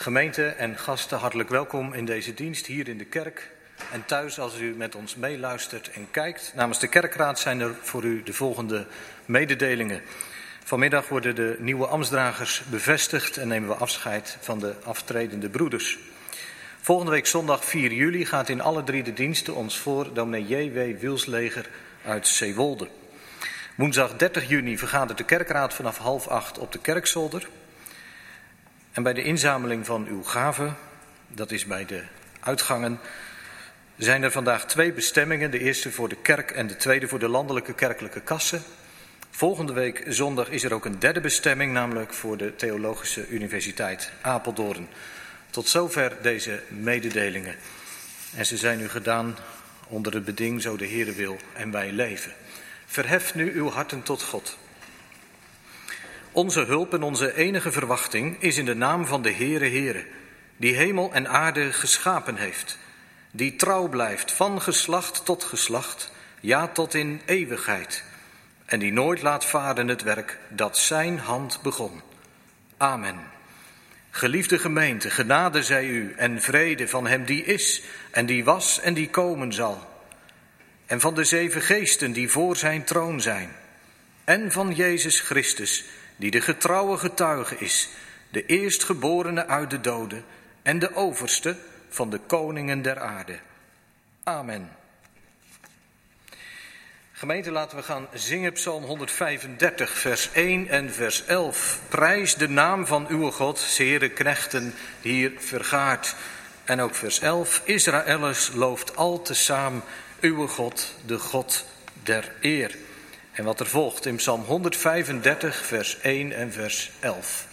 Gemeente en gasten, hartelijk welkom in deze dienst hier in de kerk. En thuis als u met ons meeluistert en kijkt. Namens de kerkraad zijn er voor u de volgende mededelingen. Vanmiddag worden de nieuwe ambtsdragers bevestigd en nemen we afscheid van de aftredende broeders. Volgende week zondag 4 juli gaat in alle 3 de diensten ons voor dominee J.W. Wilsleger uit Zeewolde. Woensdag 30 juni vergadert de kerkraad vanaf 7:30 op de kerkzolder. En bij de inzameling van uw gaven, dat is bij de uitgangen, zijn er vandaag 2 bestemmingen. De eerste voor de kerk en de tweede voor de landelijke kerkelijke kassen. Volgende week zondag is er ook een 3e bestemming, namelijk voor de Theologische Universiteit Apeldoorn. Tot zover deze mededelingen. En ze zijn u gedaan onder het beding, zo de Heere wil en wij leven. Verhef nu uw harten tot God. Onze hulp en onze enige verwachting is in de naam van de Heere, die hemel en aarde geschapen heeft, die trouw blijft van geslacht tot geslacht, ja tot in eeuwigheid, en die nooit laat varen het werk dat zijn hand begon. Amen. Geliefde gemeente, genade zij u en vrede van hem die is en die was en die komen zal, en van de 7 geesten die voor zijn troon zijn, en van Jezus Christus, die de getrouwe getuige is, de eerstgeborene uit de doden en de overste van de koningen der aarde. Amen. Gemeente, laten we gaan zingen Psalm 135, vers 1 en vers 11. Prijs de naam van uw God, Heere knechten hier vergaard. En ook vers 11, Israëllers looft al tezaam uw God, de God der eer. En wat er volgt in Psalm 135, vers 1 en vers 11.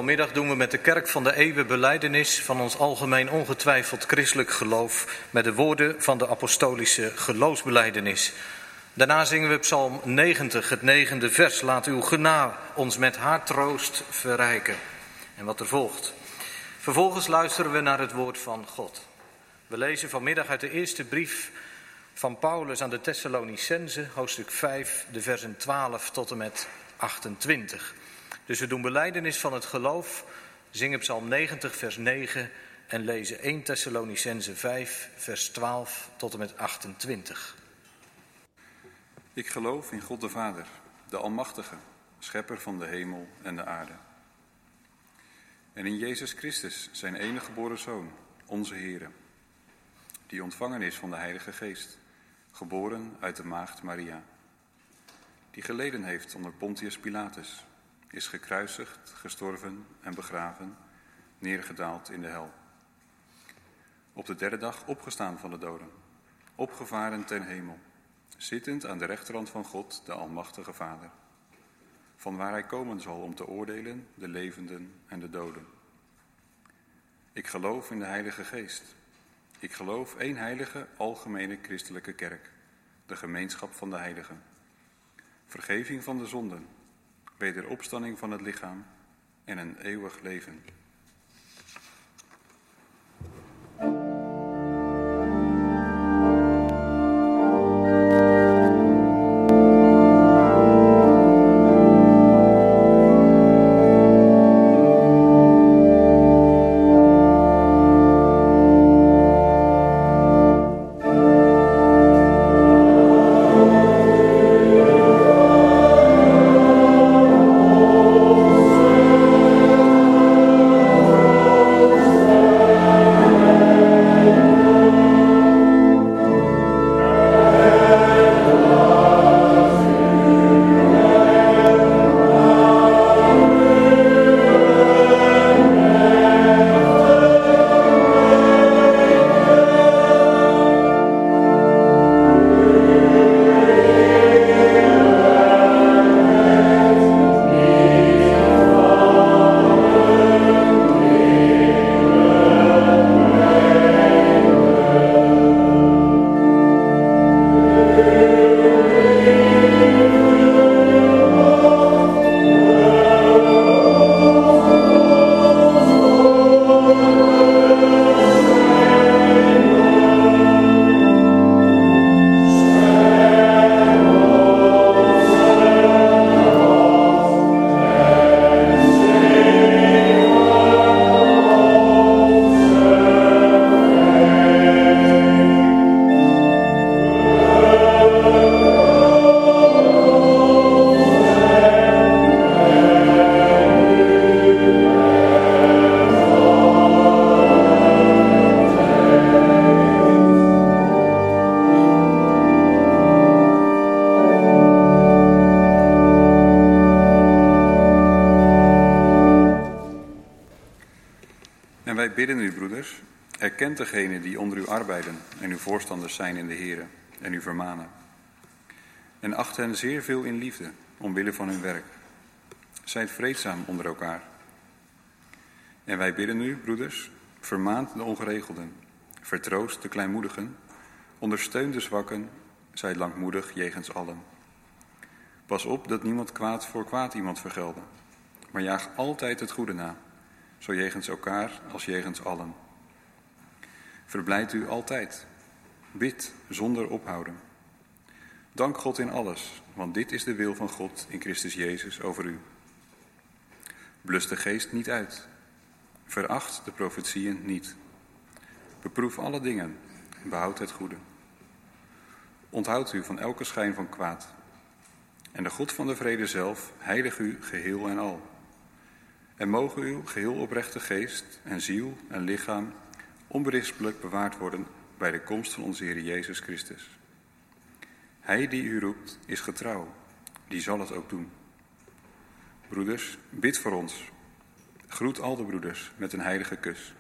vanmiddag doen we met de Kerk van de Eeuwen belijdenis van ons algemeen ongetwijfeld christelijk geloof met de woorden van de apostolische geloofsbelijdenis. Daarna zingen we Psalm 90, het 9e vers. Laat uw genade ons met haar troost verrijken. En wat er volgt. Vervolgens luisteren we naar het woord van God. We lezen vanmiddag uit de eerste brief van Paulus aan de Thessalonicenzen, hoofdstuk 5, de versen 12 tot en met 28. Dus we doen belijdenis van het geloof, zingen Psalm 90, vers 9 en lezen 1 Thessalonicenzen 5, vers 12 tot en met 28. Ik geloof in God de Vader, de Almachtige, schepper van de hemel en de aarde. En in Jezus Christus, zijn enige geboren Zoon, onze Heere, die ontvangen is van de Heilige Geest, geboren uit de maagd Maria, die geleden heeft onder Pontius Pilatus, is gekruisigd, gestorven en begraven, neergedaald in de hel. Op de derde dag opgestaan van de doden, opgevaren ten hemel, zittend aan de rechterhand van God, de Almachtige Vader, van waar hij komen zal om te oordelen de levenden en de doden. Ik geloof in de Heilige Geest. Ik geloof één heilige, algemene christelijke kerk, de gemeenschap van de heiligen, vergeving van de zonden, wederopstanding van het lichaam en een eeuwig leven. Erkent degenen die onder u arbeiden en uw voorstanders zijn in de Here en u vermanen. En acht hen zeer veel in liefde, omwille van hun werk. Zijt vreedzaam onder elkaar. En wij bidden u, broeders, vermaant de ongeregelden, vertroost de kleinmoedigen, ondersteunt de zwakken, zijt langmoedig jegens allen. Pas op dat niemand kwaad voor kwaad iemand vergelde, maar jaag altijd het goede na, zo jegens elkaar als jegens allen. Verblijdt u altijd. Bid zonder ophouden. Dank God in alles, want dit is de wil van God in Christus Jezus over u. Blus de geest niet uit. Veracht de profetieën niet. Beproef alle dingen en behoud het goede. Onthoud u van elke schijn van kwaad. En de God van de vrede zelf heilig u geheel en al. En mogen uw geheel oprechte geest en ziel en lichaam onberispelijk bewaard worden bij de komst van onze Heer Jezus Christus. Hij die u roept is getrouw, die zal het ook doen. Broeders, bid voor ons. Groet al de broeders met een heilige kus.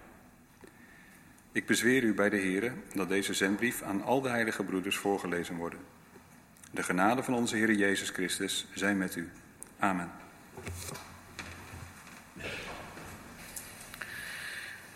Ik bezweer u bij de Heere dat deze zendbrief aan al de heilige broeders voorgelezen worden. De genade van onze Heer Jezus Christus zij met u. Amen.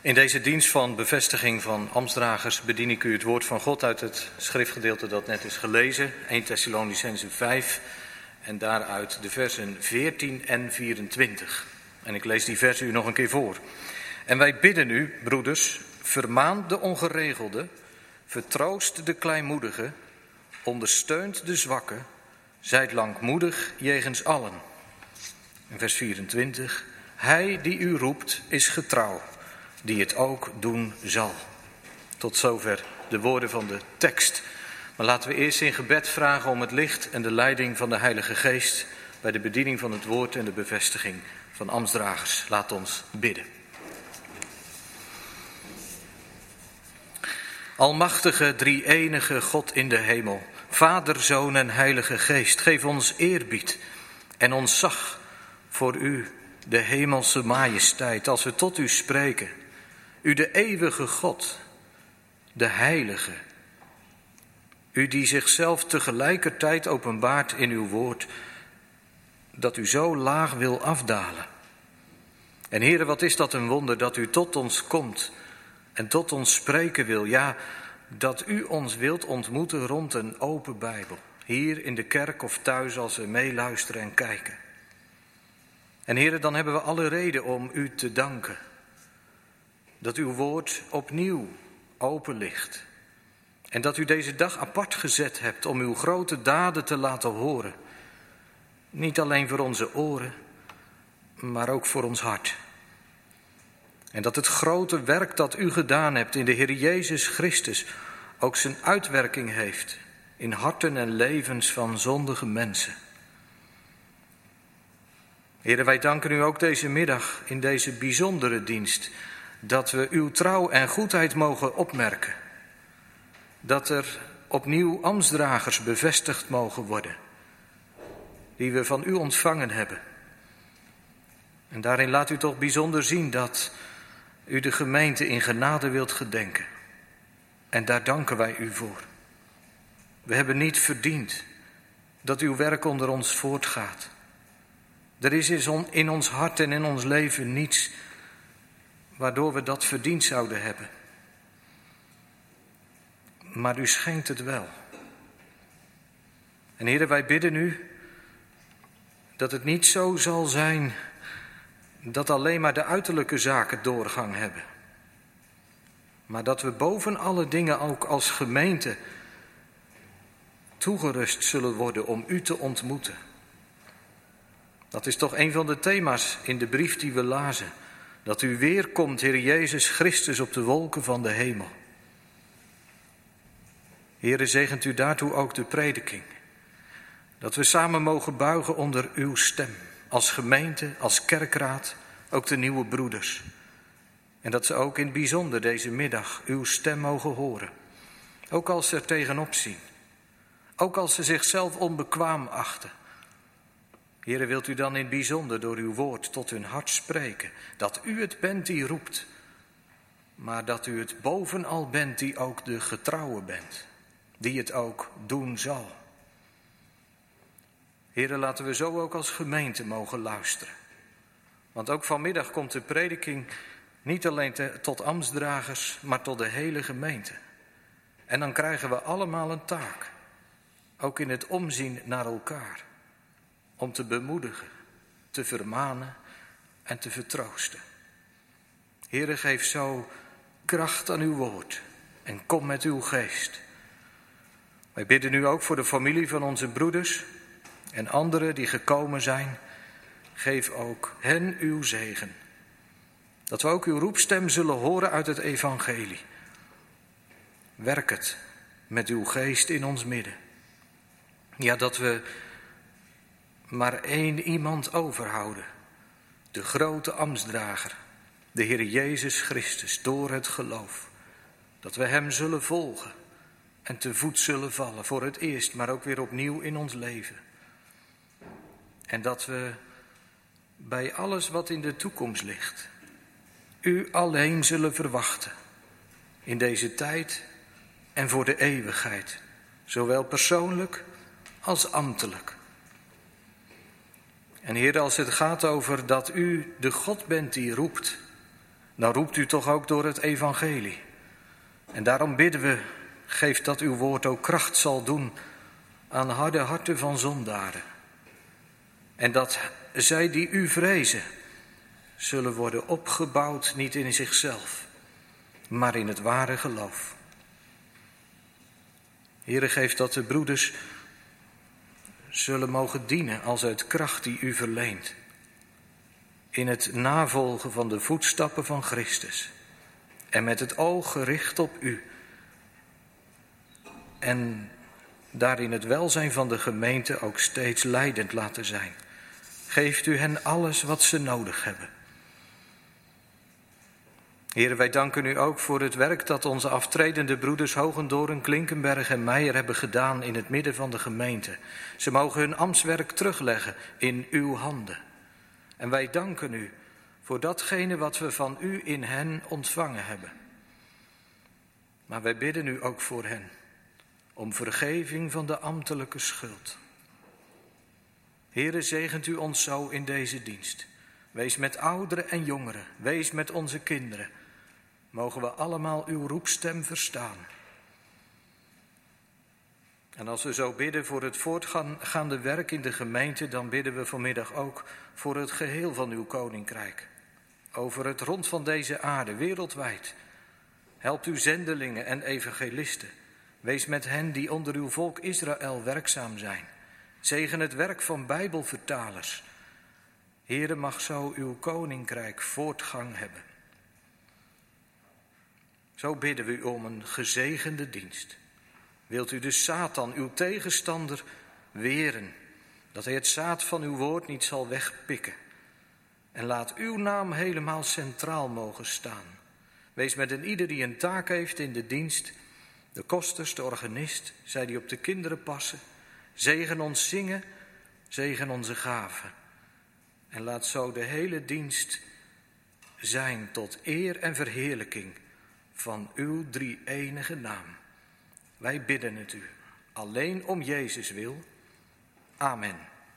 In deze dienst van bevestiging van ambtsdragers bedien ik u het woord van God uit het schriftgedeelte dat net is gelezen, 1 Thessalonicenzen 5 en daaruit de versen 14 en 24. En ik lees die versen u nog een keer voor. En wij bidden u, broeders, vermaan de ongeregelde, vertroost de kleinmoedige, ondersteunt de zwakke, zijt langmoedig jegens allen. En vers 24, hij die u roept is getrouw, die het ook doen zal. Tot zover de woorden van de tekst. Maar laten we eerst in gebed vragen om het licht en de leiding van de Heilige Geest bij de bediening van het woord en de bevestiging van ambtsdragers. Laat ons bidden. Almachtige, drie-enige God in de hemel, Vader, Zoon en Heilige Geest, geef ons eerbied en ontzag voor u, de hemelse majesteit, als we tot u spreken. U de eeuwige God, de heilige. U die zichzelf tegelijkertijd openbaart in uw woord, dat u zo laag wil afdalen. En Heere, wat is dat een wonder dat u tot ons komt en tot ons spreken wil. Ja, dat u ons wilt ontmoeten rond een open Bijbel. Hier in de kerk of thuis als we meeluisteren en kijken. En Heere, dan hebben we alle reden om u te danken. Dat uw woord opnieuw open ligt. En dat u deze dag apart gezet hebt om uw grote daden te laten horen. Niet alleen voor onze oren, maar ook voor ons hart. En dat het grote werk dat u gedaan hebt in de Heer Jezus Christus ook zijn uitwerking heeft in harten en levens van zondige mensen. Heere, wij danken u ook deze middag in deze bijzondere dienst dat we uw trouw en goedheid mogen opmerken. Dat er opnieuw ambtsdragers bevestigd mogen worden, die we van u ontvangen hebben. En daarin laat u toch bijzonder zien dat u de gemeente in genade wilt gedenken. En daar danken wij u voor. We hebben niet verdiend dat uw werk onder ons voortgaat. Er is in ons hart en in ons leven niets waardoor we dat verdiend zouden hebben. Maar u schenkt het wel. En Heere, wij bidden u dat het niet zo zal zijn dat alleen maar de uiterlijke zaken doorgang hebben. Maar dat we boven alle dingen ook als gemeente toegerust zullen worden om u te ontmoeten. Dat is toch een van de thema's in de brief die we lazen. Dat u weer komt, Heer Jezus Christus, op de wolken van de hemel. Heere, zegent u daartoe ook de prediking. Dat we samen mogen buigen onder uw stem. Als gemeente, als kerkraad, ook de nieuwe broeders. En dat ze ook in het bijzonder deze middag uw stem mogen horen. Ook als ze er tegenop zien. Ook als ze zichzelf onbekwaam achten. Heere, wilt u dan in het bijzonder door uw woord tot hun hart spreken. Dat u het bent die roept. Maar dat u het bovenal bent die ook de getrouwe bent. Die het ook doen zal. Heere, laten we zo ook als gemeente mogen luisteren. Want ook vanmiddag komt de prediking niet alleen tot ambtsdragers, maar tot de hele gemeente. En dan krijgen we allemaal een taak. Ook in het omzien naar elkaar. Om te bemoedigen, te vermanen en te vertroosten. Heere, geef zo kracht aan uw woord en kom met uw geest. Wij bidden u ook voor de familie van onze broeders en anderen die gekomen zijn. Geef ook hen uw zegen. Dat we ook uw roepstem zullen horen uit het evangelie. Werk het met uw geest in ons midden. Ja, dat we maar één iemand overhouden. De grote ambtsdrager, de Heer Jezus Christus, door het geloof. Dat we hem zullen volgen en te voet zullen vallen voor het eerst, maar ook weer opnieuw in ons leven. En dat we bij alles wat in de toekomst ligt, u alleen zullen verwachten. In deze tijd en voor de eeuwigheid, zowel persoonlijk als ambtelijk. En Heer, als het gaat over dat u de God bent die roept dan roept u toch ook door het evangelie. En daarom bidden we, geef dat uw woord ook kracht zal doen aan harde harten van zondaren. En dat zij die u vrezen, zullen worden opgebouwd niet in zichzelf, maar in het ware geloof. Heere, geef dat de broeders zullen mogen dienen als uit kracht die u verleent, in het navolgen van de voetstappen van Christus en met het oog gericht op u en daarin het welzijn van de gemeente ook steeds leidend laten zijn. Geeft u hen alles wat ze nodig hebben. Heere, wij danken u ook voor het werk dat onze aftredende broeders Hogendoorn, Klinkenberg en Meijer hebben gedaan in het midden van de gemeente. Ze mogen hun ambtswerk terugleggen in uw handen. En wij danken u voor datgene wat we van u in hen ontvangen hebben. Maar wij bidden u ook voor hen om vergeving van de ambtelijke schuld. Heere, zegent u ons zo in deze dienst. Wees met ouderen en jongeren, wees met onze kinderen. Mogen we allemaal uw roepstem verstaan. En als we zo bidden voor het voortgaande werk in de gemeente, dan bidden we vanmiddag ook voor het geheel van uw koninkrijk. Over het rond van deze aarde, wereldwijd. Helpt uw zendelingen en evangelisten. Wees met hen die onder uw volk Israël werkzaam zijn. Zegen het werk van Bijbelvertalers. Heere, mag zo uw koninkrijk voortgang hebben. Zo bidden we u om een gezegende dienst. Wilt u de Satan, uw tegenstander, weren, dat hij het zaad van uw woord niet zal wegpikken. En laat uw naam helemaal centraal mogen staan. Wees met een ieder die een taak heeft in de dienst, de kosters, de organist, zij die op de kinderen passen. Zegen ons zingen, zegen onze gaven. En laat zo de hele dienst zijn tot eer en verheerlijking van uw drie-enige naam. Wij bidden het u, alleen om Jezus wil. Amen.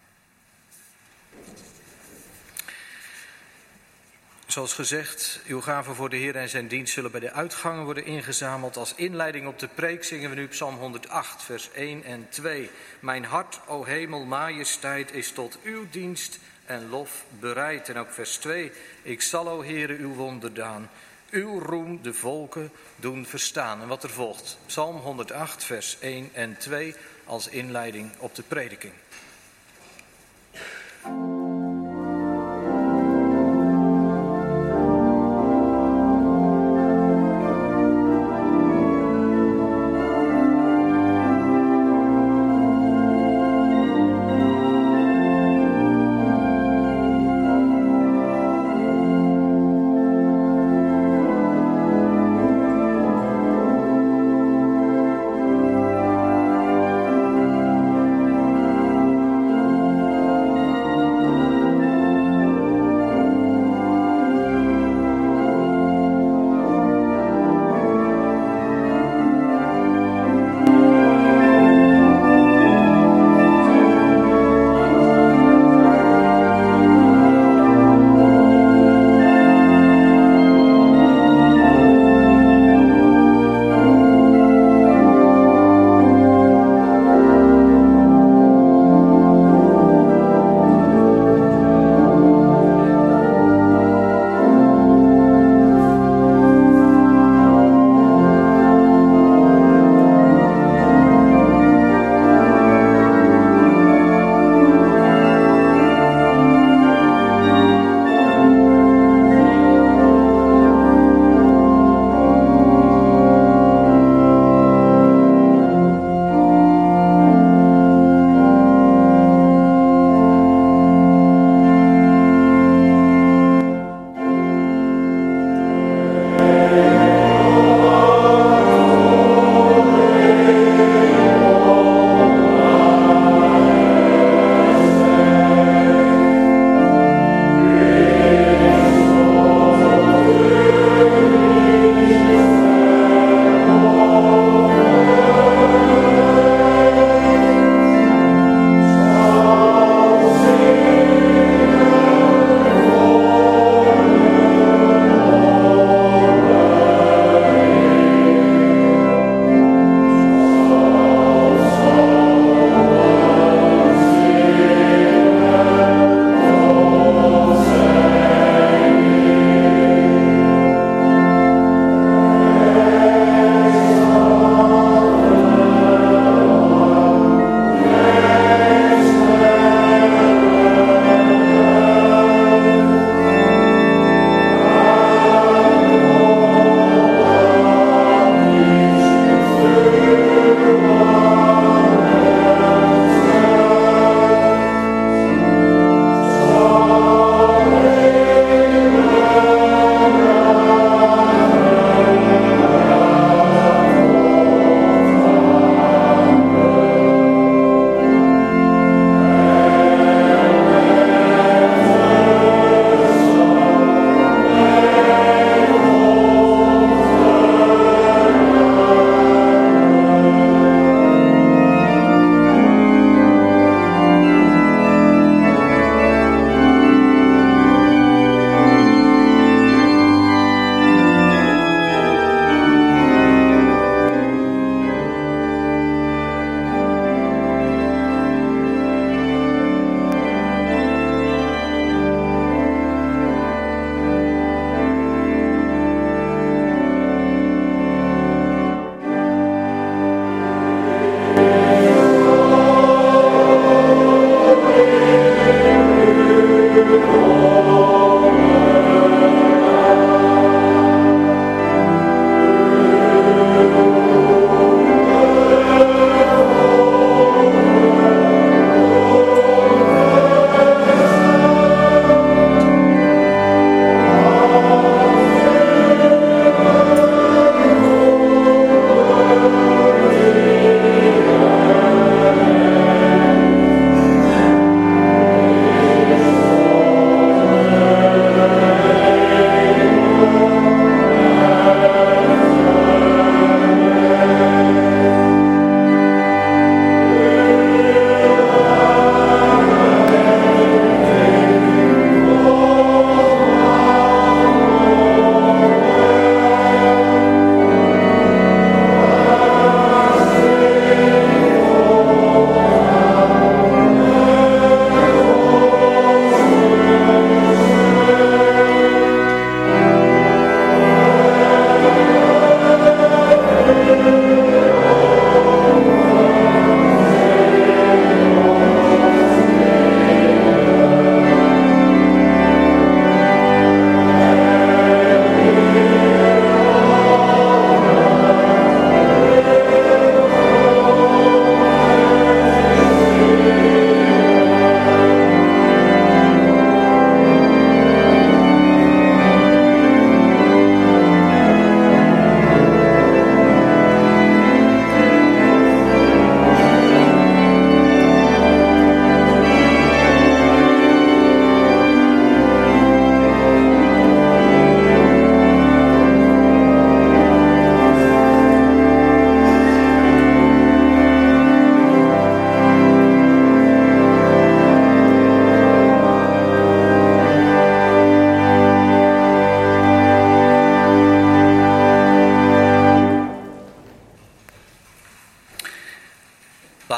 Zoals gezegd, uw gaven voor de Heer en zijn dienst zullen bij de uitgangen worden ingezameld. Als inleiding op de preek zingen we nu Psalm 108, vers 1 en 2. Mijn hart, o hemel, majesteit, is tot uw dienst en lof bereid. En ook vers 2. Ik zal, o Heere, uw wonderdaan, uw roem de volken doen verstaan. En wat er volgt, Psalm 108, vers 1 en 2 als inleiding op de prediking.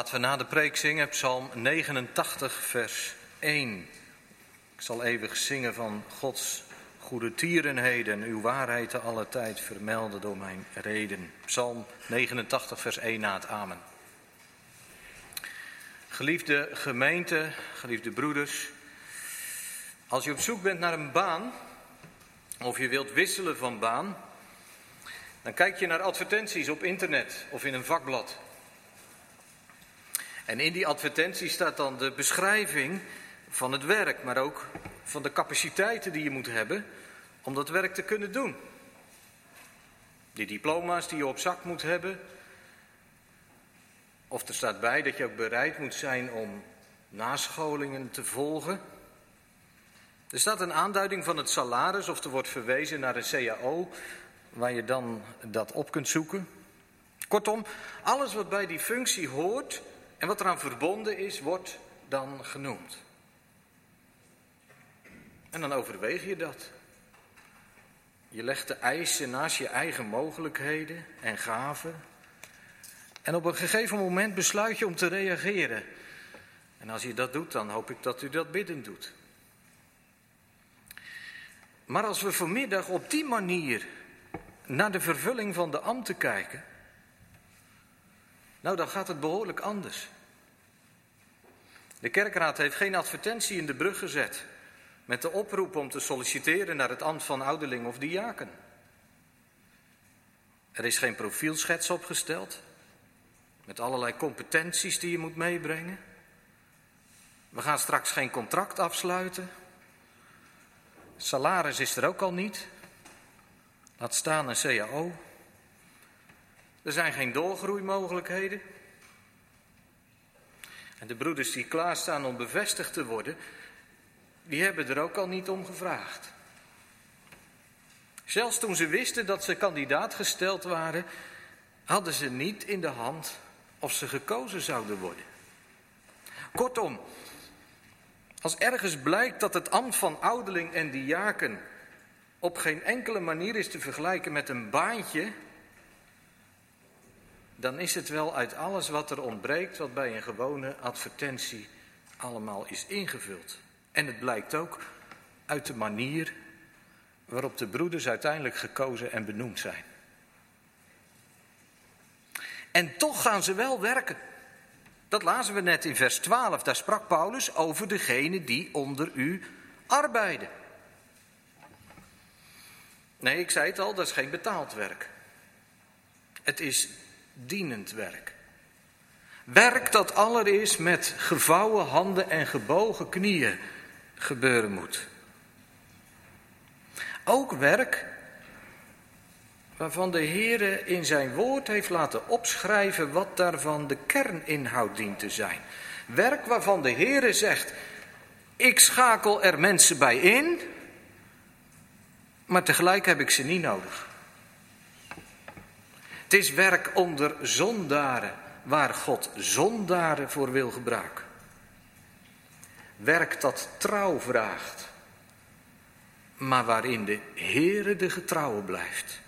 Laten we na de preek zingen, Psalm 89, vers 1. Ik zal eeuwig zingen van Gods goede tierenheden, uw waarheid te alle tijd vermelden door mijn reden. Psalm 89, vers 1 na het amen. Geliefde gemeente, geliefde broeders, als je op zoek bent naar een baan, of je wilt wisselen van baan, dan kijk je naar advertenties op internet of in een vakblad. En in die advertentie staat dan de beschrijving van het werk, maar ook van de capaciteiten die je moet hebben om dat werk te kunnen doen. Die diploma's die je op zak moet hebben. Of er staat bij dat je ook bereid moet zijn om nascholingen te volgen. Er staat een aanduiding van het salaris of er wordt verwezen naar een CAO waar je dan dat op kunt zoeken. Kortom, alles wat bij die functie hoort en wat eraan verbonden is, wordt dan genoemd. En dan overweeg je dat. Je legt de eisen naast je eigen mogelijkheden en gaven. En op een gegeven moment besluit je om te reageren. En als je dat doet, dan hoop ik dat u dat biddend doet. Maar als we vanmiddag op die manier naar de vervulling van de ambten kijken, nou, dan gaat het behoorlijk anders. De kerkraad heeft geen advertentie in de brug gezet met de oproep om te solliciteren naar het ambt van ouderling of diaken. Er is geen profielschets opgesteld met allerlei competenties die je moet meebrengen. We gaan straks geen contract afsluiten. Salaris is er ook al niet. Laat staan een CAO. Er zijn geen doorgroeimogelijkheden. En de broeders die klaarstaan om bevestigd te worden, die hebben er ook al niet om gevraagd. Zelfs toen ze wisten dat ze kandidaat gesteld waren, hadden ze niet in de hand of ze gekozen zouden worden. Kortom, als ergens blijkt dat het ambt van ouderling en diaken op geen enkele manier is te vergelijken met een baantje, dan is het wel uit alles wat er ontbreekt, wat bij een gewone advertentie allemaal is ingevuld. En het blijkt ook uit de manier waarop de broeders uiteindelijk gekozen en benoemd zijn. En toch gaan ze wel werken. Dat lazen we net in vers 12. Daar sprak Paulus over degenen die onder u arbeiden. Nee, ik zei het al, dat is geen betaald werk. Het is dienend werk. Werk dat allereerst met gevouwen handen en gebogen knieën gebeuren moet. Ook werk waarvan de Heere in zijn woord heeft laten opschrijven wat daarvan de kerninhoud dient te zijn. Werk waarvan de Heere zegt, ik schakel er mensen bij in, maar tegelijk heb ik ze niet nodig. Het is werk onder zondaren, waar God zondaren voor wil gebruiken. Werk dat trouw vraagt, maar waarin de Heere de getrouwe blijft.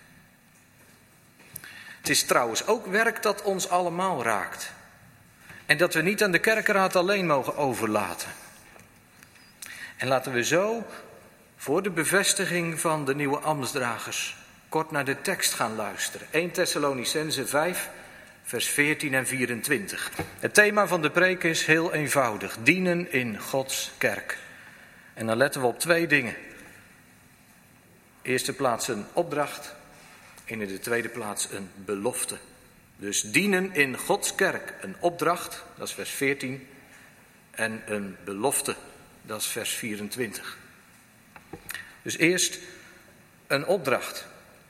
Het is trouwens ook werk dat ons allemaal raakt. En dat we niet aan de kerkraad alleen mogen overlaten. En laten we zo voor de bevestiging van de nieuwe ambtsdragers kort naar de tekst gaan luisteren. 1 Thessalonicenzen 5, vers 14 en 24. Het thema van de preek is heel eenvoudig. Dienen in Gods kerk. En dan letten we op 2 dingen. Eerste plaats een opdracht. En in de tweede plaats een belofte. Dus dienen in Gods kerk. Een opdracht, dat is vers 14. En een belofte, dat is vers 24. Dus eerst een opdracht.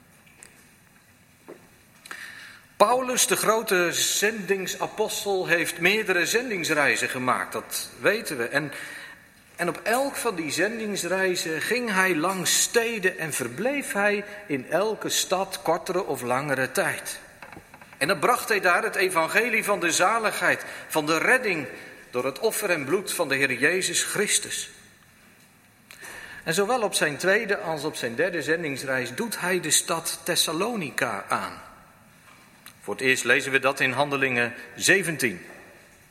Paulus, de grote zendingsapostel, heeft meerdere zendingsreizen gemaakt, dat weten we. En op elk van die zendingsreizen ging hij langs steden en verbleef hij in elke stad kortere of langere tijd. En dan bracht hij daar het evangelie van de zaligheid, van de redding door het offer en bloed van de Heer Jezus Christus. En zowel op zijn tweede als op zijn derde zendingsreis doet hij de stad Thessalonica aan. Voor het eerst lezen we dat in Handelingen 17.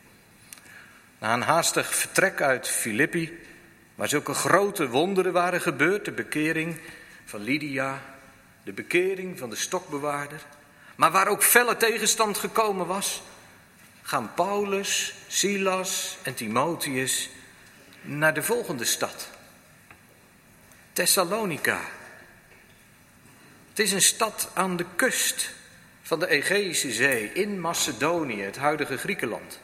Na een haastig vertrek uit Filippi, waar zulke grote wonderen waren gebeurd, de bekering van Lydia, de bekering van de stokbewaarder, maar waar ook felle tegenstand gekomen was, gaan Paulus, Silas en Timotheus naar de volgende stad, Thessalonica. Het is een stad aan de kust van de Egeïsche Zee in Macedonië, het huidige Griekenland.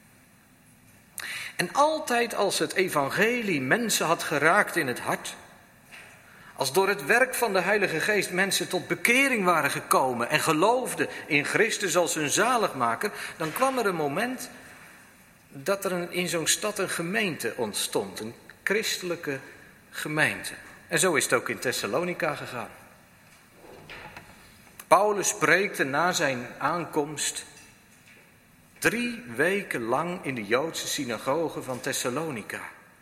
En altijd als het evangelie mensen had geraakt in het hart, als door het werk van de Heilige Geest mensen tot bekering waren gekomen en geloofden in Christus als hun zaligmaker, dan kwam er een moment dat er in zo'n stad een gemeente ontstond, een christelijke gemeente. En zo is het ook in Thessalonica gegaan. Paulus preekte na zijn aankomst 3 weken lang in de Joodse synagoge van Thessalonica.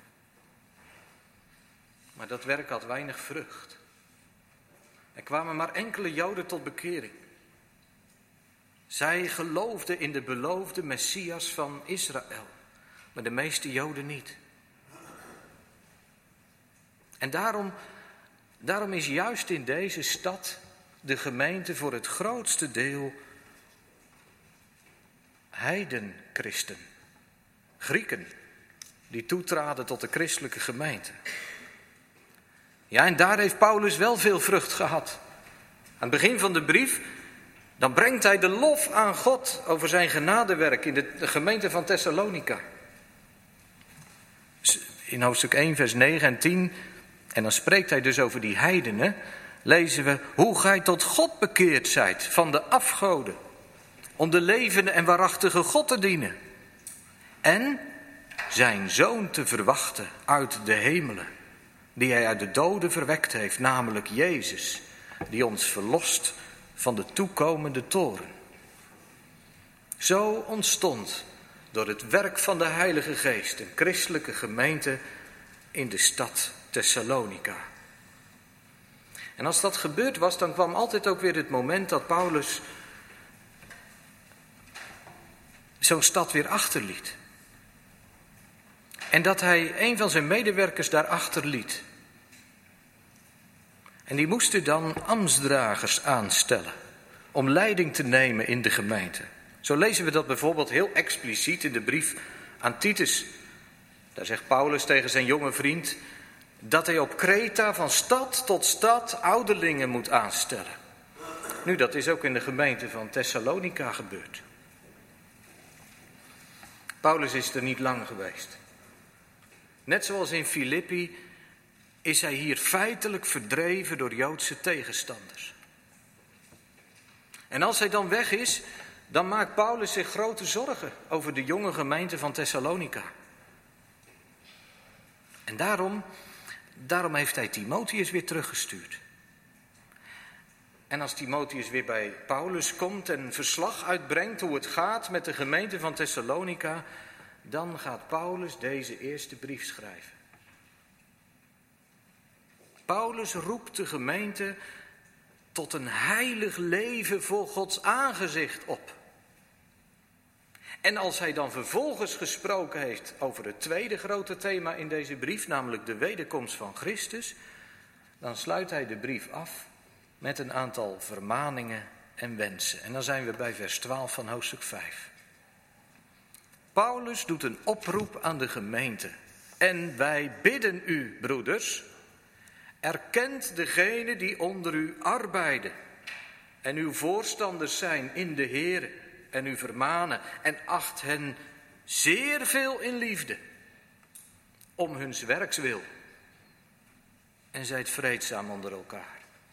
Maar dat werk had weinig vrucht. Er kwamen maar enkele Joden tot bekering. Zij geloofden in de beloofde Messias van Israël, maar de meeste Joden niet. En daarom is juist in deze stad de gemeente voor het grootste deel heidenchristen, Grieken, die toetraden tot de christelijke gemeente. Ja, en daar heeft Paulus wel veel vrucht gehad. Aan het begin van de brief, dan brengt hij de lof aan God over zijn genadewerk in de gemeente van Thessalonica. In hoofdstuk 1, vers 9 en 10, en dan spreekt hij dus over die heidenen, lezen we hoe gij tot God bekeerd zijt van de afgoden, om de levende en waarachtige God te dienen. En zijn Zoon te verwachten uit de hemelen, die hij uit de doden verwekt heeft, namelijk Jezus, die ons verlost van de toekomende toorn. Zo ontstond door het werk van de Heilige Geest een christelijke gemeente in de stad Thessalonica. En als dat gebeurd was, dan kwam altijd ook weer het moment dat Paulus zo'n stad weer achterliet. En dat hij een van zijn medewerkers daar achterliet. En die moesten dan ambtsdragers aanstellen om leiding te nemen in de gemeente. Zo lezen we dat bijvoorbeeld heel expliciet in de brief aan Titus. Daar zegt Paulus tegen zijn jonge vriend dat hij op Kreta van stad tot stad ouderlingen moet aanstellen. Nu, dat is ook in de gemeente van Thessalonica gebeurd. Paulus is er niet lang geweest. Net zoals in Filippi is hij hier feitelijk verdreven door Joodse tegenstanders. En als hij dan weg is, dan maakt Paulus zich grote zorgen over de jonge gemeente van Thessalonica. En daarom heeft hij Timotheus weer teruggestuurd. En als Timotheus weer bij Paulus komt en verslag uitbrengt hoe het gaat met de gemeente van Thessalonica, dan gaat Paulus deze eerste brief schrijven. Paulus roept de gemeente tot een heilig leven voor Gods aangezicht op. En als hij dan vervolgens gesproken heeft over het tweede grote thema in deze brief, namelijk de wederkomst van Christus, dan sluit hij de brief af met een aantal vermaningen en wensen. En dan zijn we bij vers 12 van hoofdstuk 5. Paulus doet een oproep aan de gemeente. En wij bidden u, broeders, erkent degenen die onder u arbeiden en uw voorstanders zijn in de Here en u vermanen en acht hen zeer veel in liefde om huns werks wil en zijt vreedzaam onder elkaar.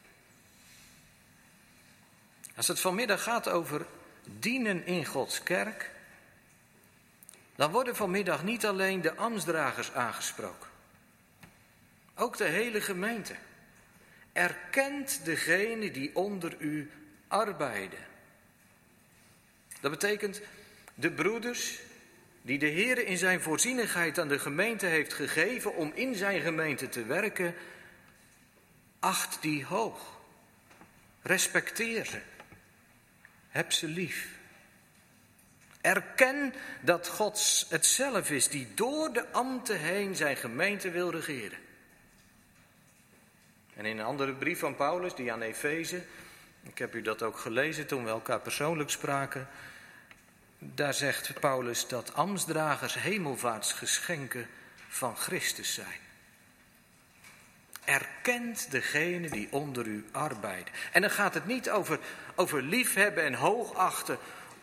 Als het vanmiddag gaat over dienen in Gods kerk, dan worden vanmiddag niet alleen de ambtsdragers aangesproken. Ook de hele gemeente. Erkent degene die onder u arbeiden. Dat betekent de broeders die de Heer in zijn voorzienigheid aan de gemeente heeft gegeven om in zijn gemeente te werken, acht die hoog. Respecteer ze. Heb ze lief. Erken dat God het zelf is die door de ambten heen zijn gemeente wil regeren. En in een andere brief van Paulus, die aan Efeze, ik heb u dat ook gelezen toen we elkaar persoonlijk spraken, daar zegt Paulus dat ambtsdragers hemelvaartsgeschenken van Christus zijn. Erkent degene die onder u arbeidt. En dan gaat het niet over liefhebben en hoogachten,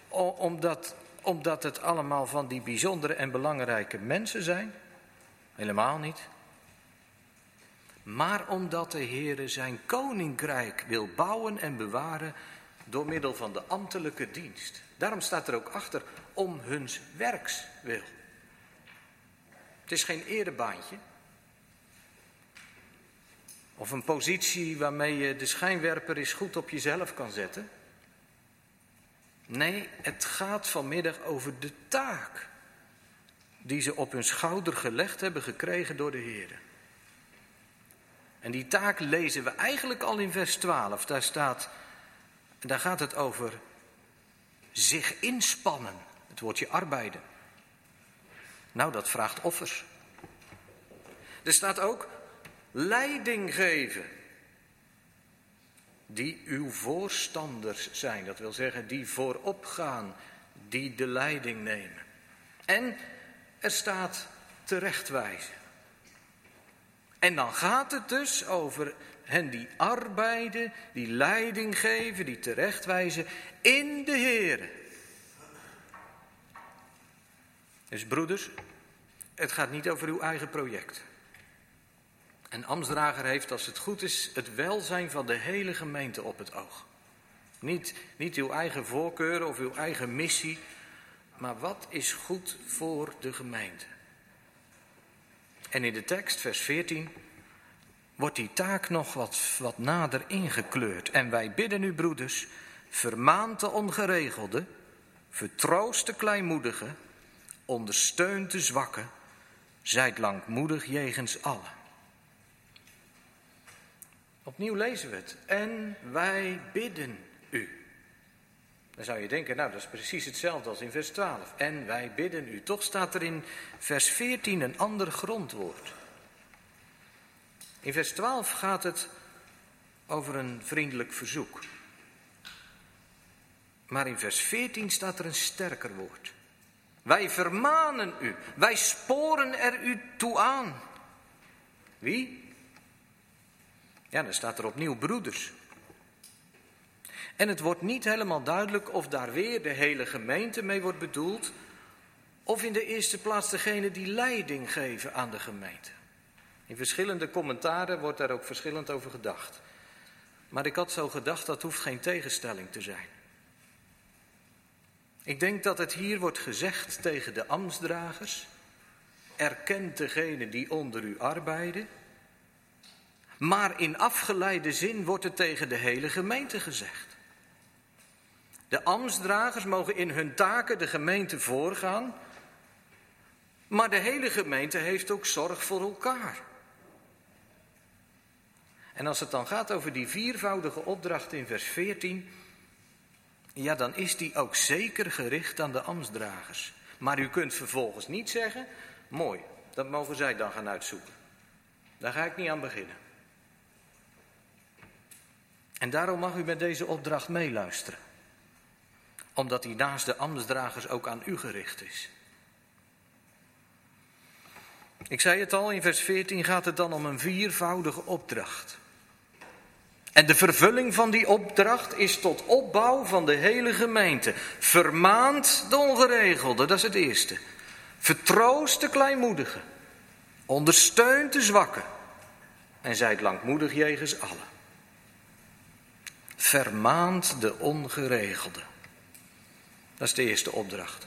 omdat het allemaal van die bijzondere en belangrijke mensen zijn. Helemaal niet. Maar omdat de Heere zijn koninkrijk wil bouwen en bewaren door middel van de ambtelijke dienst. Daarom staat er ook achter, om huns werks wil. Het is geen erebaantje. Of een positie waarmee je de schijnwerper eens goed op jezelf kan zetten. Nee, het gaat vanmiddag over de taak die ze op hun schouder gelegd hebben gekregen door de Heer. En die taak lezen we eigenlijk al in vers 12. Daar gaat het over zich inspannen. Het woordje arbeiden. Nou, dat vraagt offers. Er staat ook leiding geven. Die uw voorstanders zijn. Dat wil zeggen, die voorop gaan. Die de leiding nemen. En er staat terechtwijzen. En dan gaat het dus over hen die arbeiden, die leiding geven, die terechtwijzen in de Heere. Dus broeders, het gaat niet over uw eigen project. Een ambtsdrager heeft, als het goed is, het welzijn van de hele gemeente op het oog. Niet uw eigen voorkeuren of uw eigen missie, maar wat is goed voor de gemeente. En in de tekst, vers 14, wordt die taak nog wat nader ingekleurd. En wij bidden u, broeders, vermaant de ongeregelde, vertroost de kleinmoedige, ondersteunt de zwakke, zijt langmoedig jegens allen. Opnieuw lezen we het. En wij bidden u. Dan zou je denken, nou dat is precies hetzelfde als in vers 12. En wij bidden u. Toch staat er in vers 14 een ander grondwoord. In vers 12 gaat het over een vriendelijk verzoek. Maar in vers 14 staat er een sterker woord. Wij vermanen u. Wij sporen er u toe aan. Wie? Ja, dan staat er opnieuw broeders. En het wordt niet helemaal duidelijk of daar weer de hele gemeente mee wordt bedoeld, of in de eerste plaats degene die leiding geven aan de gemeente. In verschillende commentaren wordt daar ook verschillend over gedacht. Maar ik had zo gedacht, dat hoeft geen tegenstelling te zijn. Ik denk dat het hier wordt gezegd tegen de ambtsdragers: erkent degene die onder u arbeiden. Maar in afgeleide zin wordt het tegen de hele gemeente gezegd. De ambtsdragers mogen in hun taken de gemeente voorgaan, maar de hele gemeente heeft ook zorg voor elkaar. En als het dan gaat over die viervoudige opdracht in vers 14, ja, dan is die ook zeker gericht aan de ambtsdragers. Maar u kunt vervolgens niet zeggen, mooi, dat mogen zij dan gaan uitzoeken. Daar ga ik niet aan beginnen. En daarom mag u met deze opdracht meeluisteren. Omdat die naast de ambtsdragers ook aan u gericht is. Ik zei het al, in vers 14 gaat het dan om een viervoudige opdracht. En de vervulling van die opdracht is tot opbouw van de hele gemeente. Vermaant de ongeregelde, dat is het eerste. Vertroost de kleinmoedigen. Ondersteunt de zwakken. En zijt langmoedig jegens allen. Vermaant de ongeregelde. Dat is de eerste opdracht.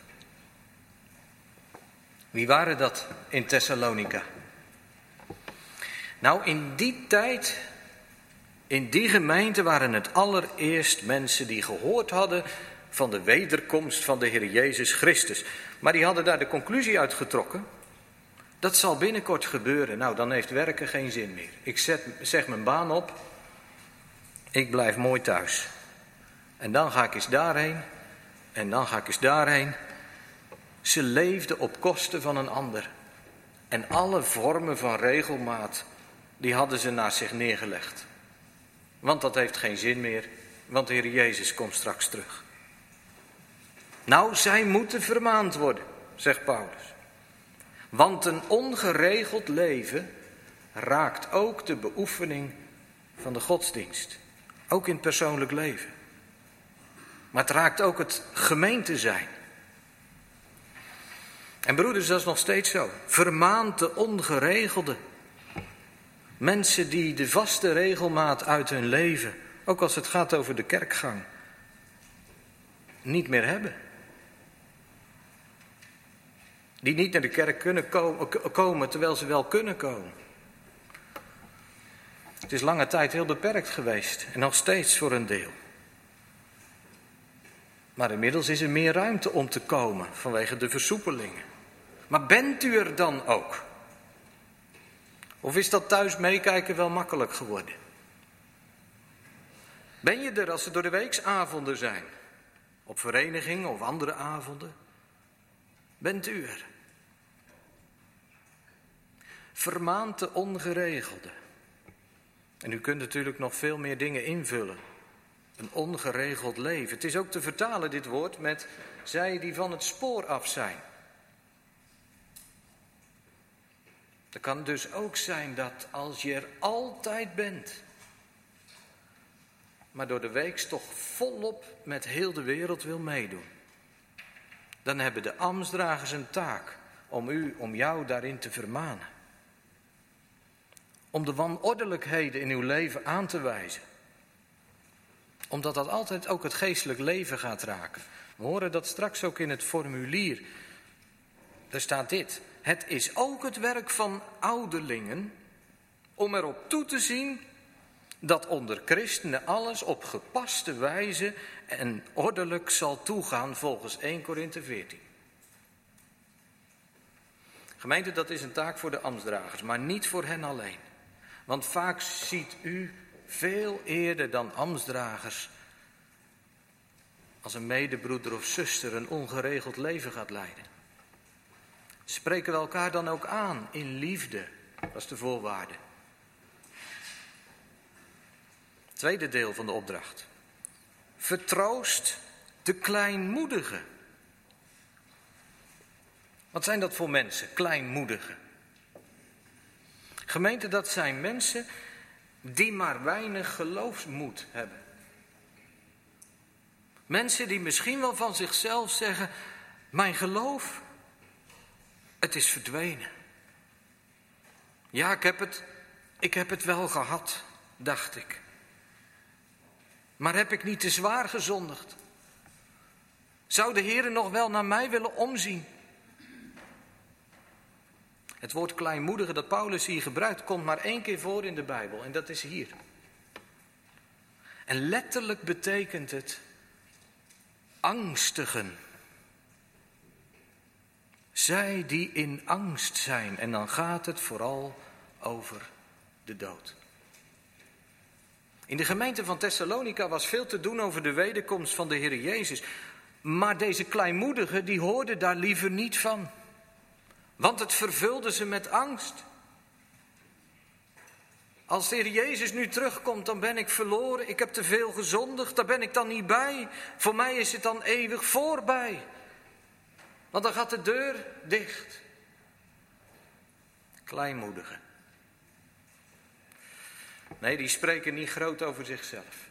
Wie waren dat in Thessalonica? Nou, in die tijd, in die gemeente waren het allereerst mensen die gehoord hadden van de wederkomst van de Heer Jezus Christus. Maar die hadden daar de conclusie uit getrokken: dat zal binnenkort gebeuren. Nou, dan heeft werken geen zin meer. Ik zeg mijn baan op. Ik blijf mooi thuis. En dan ga ik eens daarheen. En dan ga ik eens daarheen. Ze leefden op kosten van een ander. En alle vormen van regelmaat, die hadden ze naast zich neergelegd. Want dat heeft geen zin meer, want de Heer Jezus komt straks terug. Nou, zij moeten vermaand worden, zegt Paulus. Want een ongeregeld leven raakt ook de beoefening van de godsdienst. Ook in het persoonlijk leven. Maar het raakt ook het gemeente zijn. En broeders, dat is nog steeds zo. Vermaant de ongeregelde. Mensen die de vaste regelmaat uit hun leven, ook als het gaat over de kerkgang, niet meer hebben. Die niet naar de kerk kunnen komen terwijl ze wel kunnen komen. Het is lange tijd heel beperkt geweest en nog steeds voor een deel. Maar inmiddels is er meer ruimte om te komen vanwege de versoepelingen. Maar bent u er dan ook? Of is dat thuis meekijken wel makkelijk geworden? Ben je er als er door de weeksavonden zijn? Op verenigingen of andere avonden? Bent u er? Vermaant de ongeregelde. En u kunt natuurlijk nog veel meer dingen invullen. Een ongeregeld leven. Het is ook te vertalen, dit woord, met zij die van het spoor af zijn. Het kan dus ook zijn dat als je er altijd bent, maar door de week toch volop met heel de wereld wil meedoen, dan hebben de ambtsdragers een taak om jou daarin te vermanen. Om de wanordelijkheden in uw leven aan te wijzen. Omdat dat altijd ook het geestelijk leven gaat raken. We horen dat straks ook in het formulier. Daar staat dit. Het is ook het werk van ouderlingen om erop toe te zien dat onder christenen alles op gepaste wijze en ordelijk zal toegaan volgens 1 Korinthe 14. Gemeente, dat is een taak voor de ambtsdragers, maar niet voor hen alleen. Want vaak ziet u veel eerder dan ambtsdragers als een medebroeder of zuster een ongeregeld leven gaat leiden. Spreken we elkaar dan ook aan in liefde, dat is de voorwaarde. Tweede deel van de opdracht. Vertroost de kleinmoedigen. Wat zijn dat voor mensen, kleinmoedigen? Gemeente, dat zijn mensen die maar weinig geloofsmoed hebben. Mensen die misschien wel van zichzelf zeggen, mijn geloof, het is verdwenen. Ja, ik heb het wel gehad, dacht ik. Maar heb ik niet te zwaar gezondigd? Zou de Heer nog wel naar mij willen omzien? Het woord kleinmoedige dat Paulus hier gebruikt, komt maar 1 keer voor in de Bijbel. En dat is hier. En letterlijk betekent het angstigen. Zij die in angst zijn. En dan gaat het vooral over de dood. In de gemeente van Thessalonica was veel te doen over de wederkomst van de Heer Jezus. Maar deze kleinmoedigen, die hoorden daar liever niet van. Want het vervulde ze met angst. Als de Heer Jezus nu terugkomt, dan ben ik verloren. Ik heb te veel gezondigd, daar ben ik dan niet bij. Voor mij is het dan eeuwig voorbij. Want dan gaat de deur dicht. Kleinmoedigen. Nee, die spreken niet groot over zichzelf.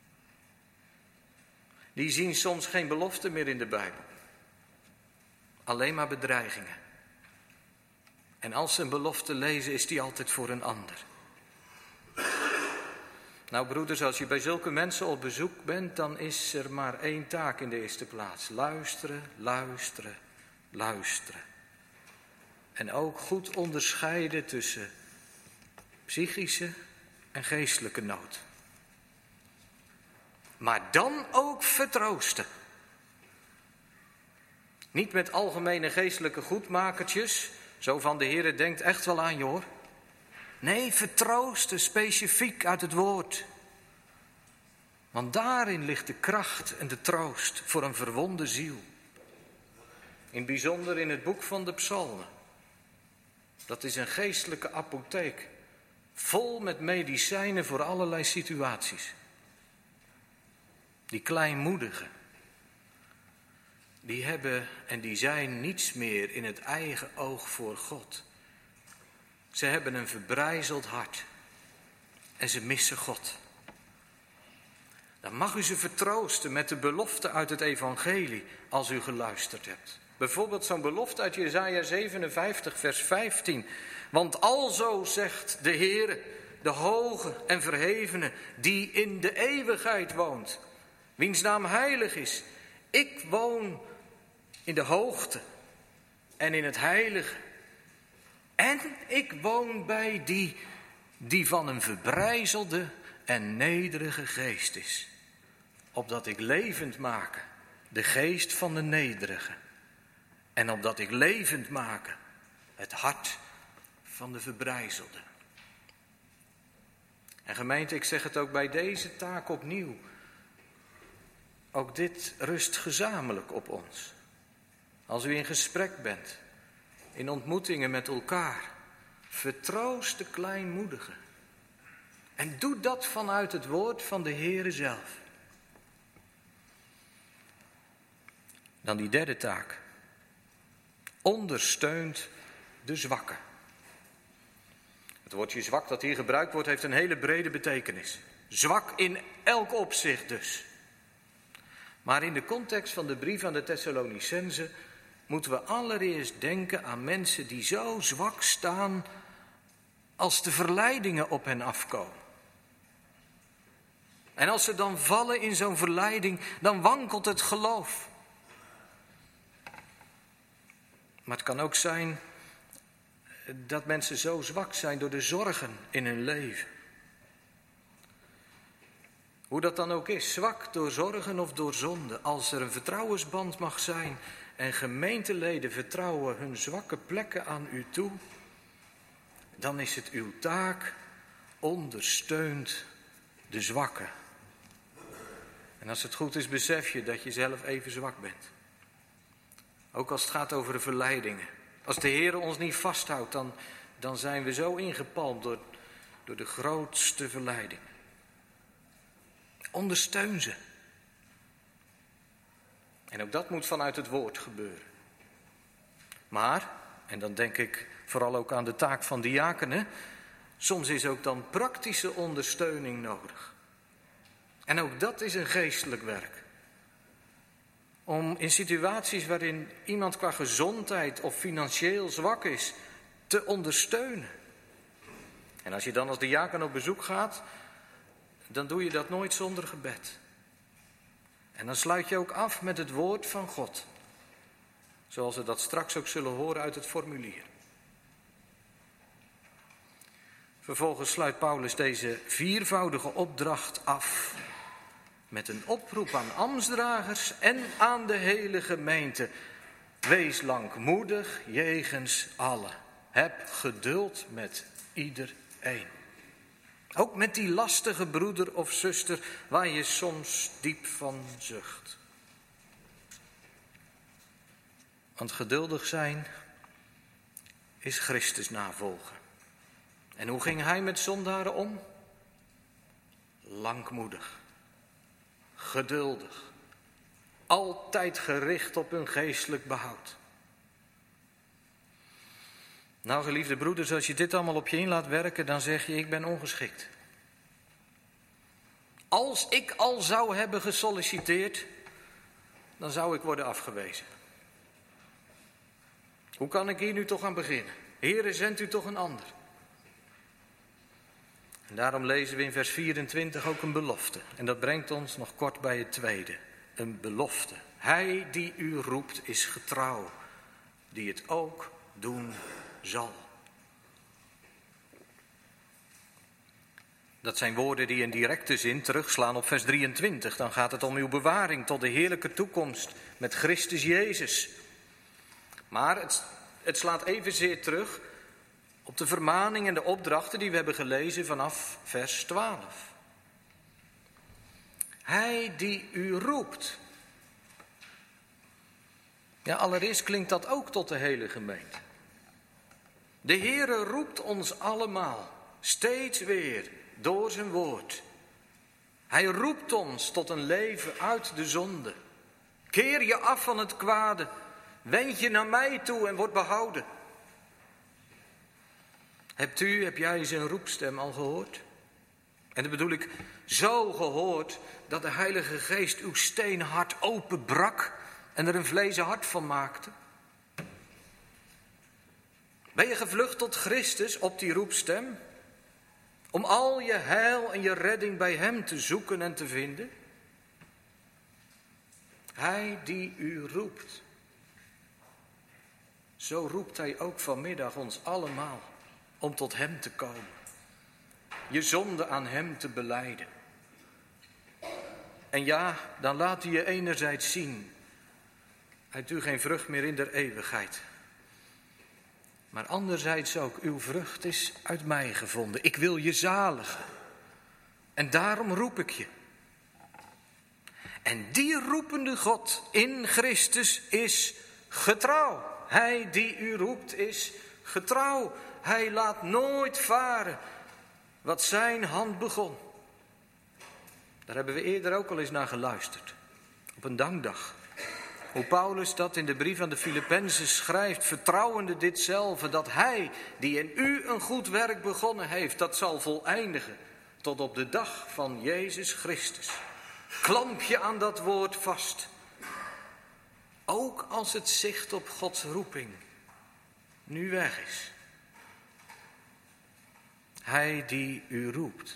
Die zien soms geen belofte meer in de Bijbel. Alleen maar bedreigingen. En als ze een belofte lezen, is die altijd voor een ander. Nou broeders, als je bij zulke mensen op bezoek bent, dan is er maar 1 taak in de eerste plaats. Luisteren, luisteren, luisteren. En ook goed onderscheiden tussen psychische en geestelijke nood. Maar dan ook vertroosten. Niet met algemene geestelijke goedmakertjes, zo van de Heere denkt echt wel aan je hoor. Nee, vertroosten specifiek uit het woord. Want daarin ligt de kracht en de troost voor een verwonde ziel. In het bijzonder in het boek van de Psalmen. Dat is een geestelijke apotheek. Vol met medicijnen voor allerlei situaties. Die kleinmoedigen. Die hebben en die zijn niets meer in het eigen oog voor God. Ze hebben een verbrijzeld hart. En ze missen God. Dan mag u ze vertroosten met de belofte uit het evangelie als u geluisterd hebt. Bijvoorbeeld zo'n belofte uit Jesaja 57 vers 15. Want alzo zegt de Heere, de hoge en verhevene, die in de eeuwigheid woont. Wiens naam heilig is. Ik woon in de hoogte en in het heilige. En ik woon bij die van een verbrijzelde en nederige geest is. Opdat ik levend maak de geest van de nederige. En opdat ik levend maak het hart van de verbrijzelde. En gemeente, ik zeg het ook bij deze taak opnieuw. Ook dit rust gezamenlijk op ons. Als u in gesprek bent, in ontmoetingen met elkaar, vertroost de kleinmoedigen. En doe dat vanuit het woord van de Heere zelf. Dan die derde taak. Ondersteunt de zwakken. Het woordje zwak dat hier gebruikt wordt heeft een hele brede betekenis. Zwak in elk opzicht dus. Maar in de context van de brief aan de Thessalonicenzen moeten we allereerst denken aan mensen die zo zwak staan als de verleidingen op hen afkomen. En als ze dan vallen in zo'n verleiding, dan wankelt het geloof. Maar het kan ook zijn dat mensen zo zwak zijn door de zorgen in hun leven. Hoe dat dan ook is, zwak door zorgen of door zonde. Als er een vertrouwensband mag zijn en gemeenteleden vertrouwen hun zwakke plekken aan u toe, dan is het uw taak, ondersteunt de zwakken. En als het goed is, besef je dat je zelf even zwak bent. Ook als het gaat over de verleidingen. Als de Heer ons niet vasthoudt, dan zijn we zo ingepalmd door de grootste verleiding. Ondersteun ze. En ook dat moet vanuit het woord gebeuren. Maar, en dan denk ik vooral ook aan de taak van diakenen, soms is ook dan praktische ondersteuning nodig. En ook dat is een geestelijk werk. Om in situaties waarin iemand qua gezondheid of financieel zwak is, te ondersteunen. En als je dan als diaken op bezoek gaat, dan doe je dat nooit zonder gebed. En dan sluit je ook af met het woord van God. Zoals we dat straks ook zullen horen uit het formulier. Vervolgens sluit Paulus deze viervoudige opdracht af met een oproep aan ambtsdragers en aan de hele gemeente. Wees langmoedig jegens allen. Heb geduld met iedereen. Ook met die lastige broeder of zuster waar je soms diep van zucht. Want geduldig zijn is Christus navolgen. En hoe ging hij met zondaren om? Langmoedig. Geduldig. Altijd gericht op hun geestelijk behoud. Nou, geliefde broeders, als je dit allemaal op je in laat werken, dan zeg je, ik ben ongeschikt. Als ik al zou hebben gesolliciteerd, dan zou ik worden afgewezen. Hoe kan ik hier nu toch aan beginnen? Heere, zendt u toch een ander? En daarom lezen we in vers 24 ook een belofte. En dat brengt ons nog kort bij het tweede. Een belofte. Hij die u roept is getrouw, die het ook doen zal. Dat zijn woorden die in directe zin terugslaan op vers 23. Dan gaat het om uw bewaring tot de heerlijke toekomst met Christus Jezus. Maar het slaat evenzeer terug op de vermaning en de opdrachten die we hebben gelezen vanaf vers 12. Hij die u roept. Ja, allereerst klinkt dat ook tot de hele gemeente. De Heere roept ons allemaal, steeds weer, door zijn woord. Hij roept ons tot een leven uit de zonde. Keer je af van het kwade, wend je naar mij toe en word behouden. Heb jij zijn roepstem al gehoord? En dat bedoel ik zo gehoord dat de Heilige Geest uw steenhart openbrak en er een vlezen hart van maakte? Ben je gevlucht tot Christus op die roepstem? Om al je heil en je redding bij hem te zoeken en te vinden? Hij die u roept. Zo roept hij ook vanmiddag ons allemaal om tot hem te komen. Je zonde aan hem te belijden. En ja, dan laat hij je enerzijds zien. Uit u geen vrucht meer in der eeuwigheid. Maar anderzijds ook, uw vrucht is uit mij gevonden. Ik wil je zaligen. En daarom roep ik je. En die roepende God in Christus is getrouw. Hij die u roept is getrouw. Hij laat nooit varen wat zijn hand begon. Daar hebben we eerder ook al eens naar geluisterd. Op een dankdag. Hoe Paulus dat in de brief aan de Filippenzen schrijft, vertrouwende ditzelfde, dat hij die in u een goed werk begonnen heeft, dat zal voleindigen tot op de dag van Jezus Christus. Klamp je aan dat woord vast. Ook als het zicht op Gods roeping nu weg is. Hij die u roept.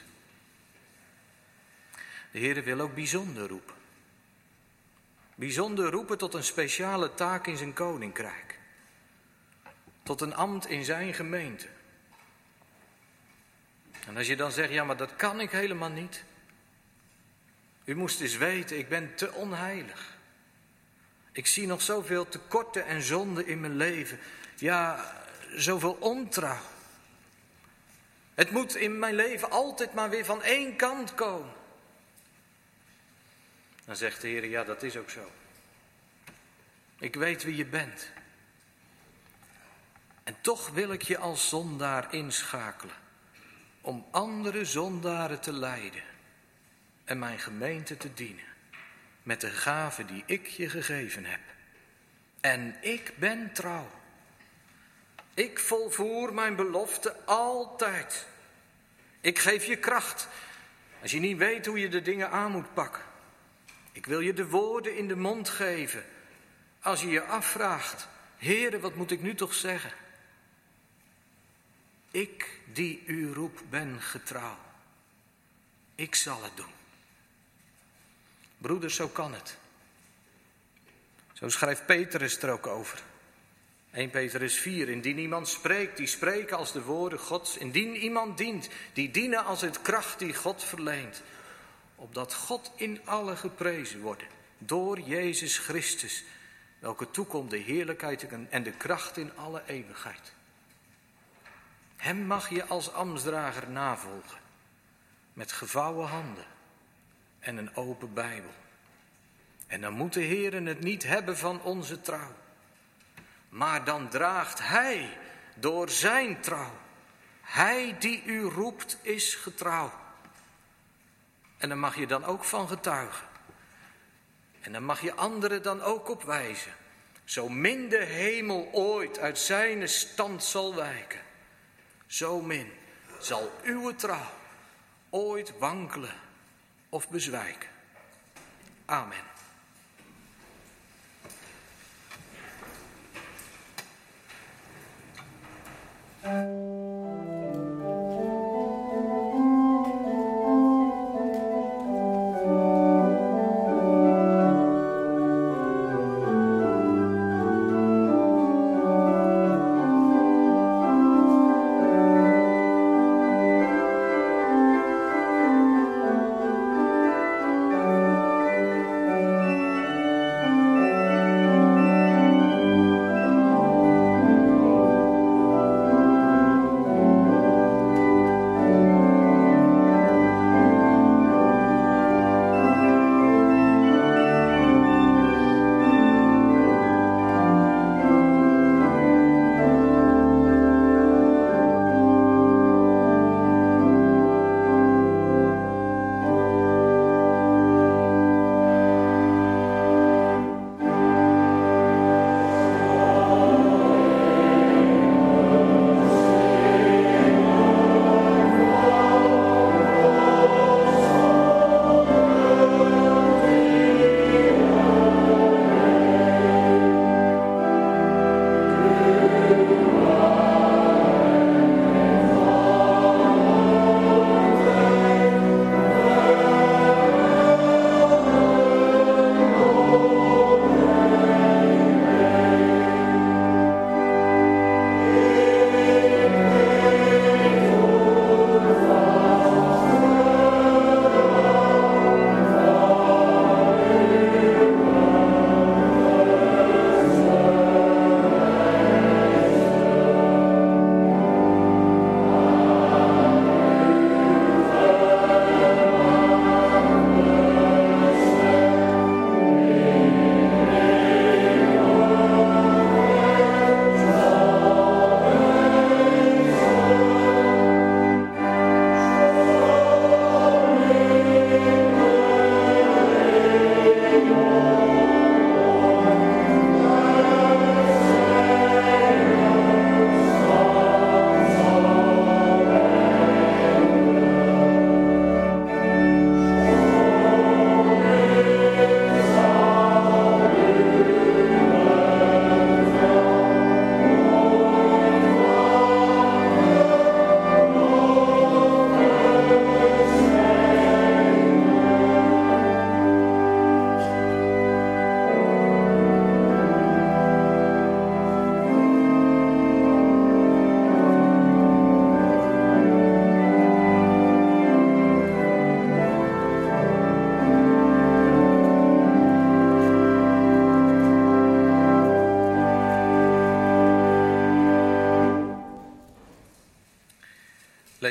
De Heer wil ook bijzonder roepen. Bijzonder roepen tot een speciale taak in zijn koninkrijk. Tot een ambt in zijn gemeente. En als je dan zegt, ja, maar dat kan ik helemaal niet. U moest eens weten, ik ben te onheilig. Ik zie nog zoveel tekorten en zonden in mijn leven. Ja, zoveel ontrouw. Het moet in mijn leven altijd maar weer van één kant komen. Dan zegt de Heer, ja, dat is ook zo. Ik weet wie je bent. En toch wil ik je als zondaar inschakelen. Om andere zondaren te leiden. En mijn gemeente te dienen. Met de gave die ik je gegeven heb. En ik ben trouw. Ik volvoer mijn belofte altijd. Ik geef je kracht. Als je niet weet hoe je de dingen aan moet pakken. Ik wil je de woorden in de mond geven. Als je je afvraagt, Heere, wat moet ik nu toch zeggen? Ik die u roep ben getrouw. Ik zal het doen. Broeders, zo kan het. Zo schrijft Petrus er ook over. 1 Petrus 4, indien iemand spreekt, die spreken als de woorden Gods. Indien iemand dient, die dienen als het kracht die God verleent. Opdat God in alle geprezen worden, door Jezus Christus, welke toekomt de heerlijkheid en de kracht in alle eeuwigheid. Hem mag je als ambtsdrager navolgen, met gevouwen handen en een open Bijbel. En dan moet de Heer het niet hebben van onze trouw. Maar dan draagt Hij door zijn trouw. Hij die u roept is getrouw. En daar mag je dan ook van getuigen. En dan mag je anderen dan ook op wijzen. Zo min de hemel ooit uit zijn stand zal wijken. Zo min zal uw trouw ooit wankelen of bezwijken. Amen.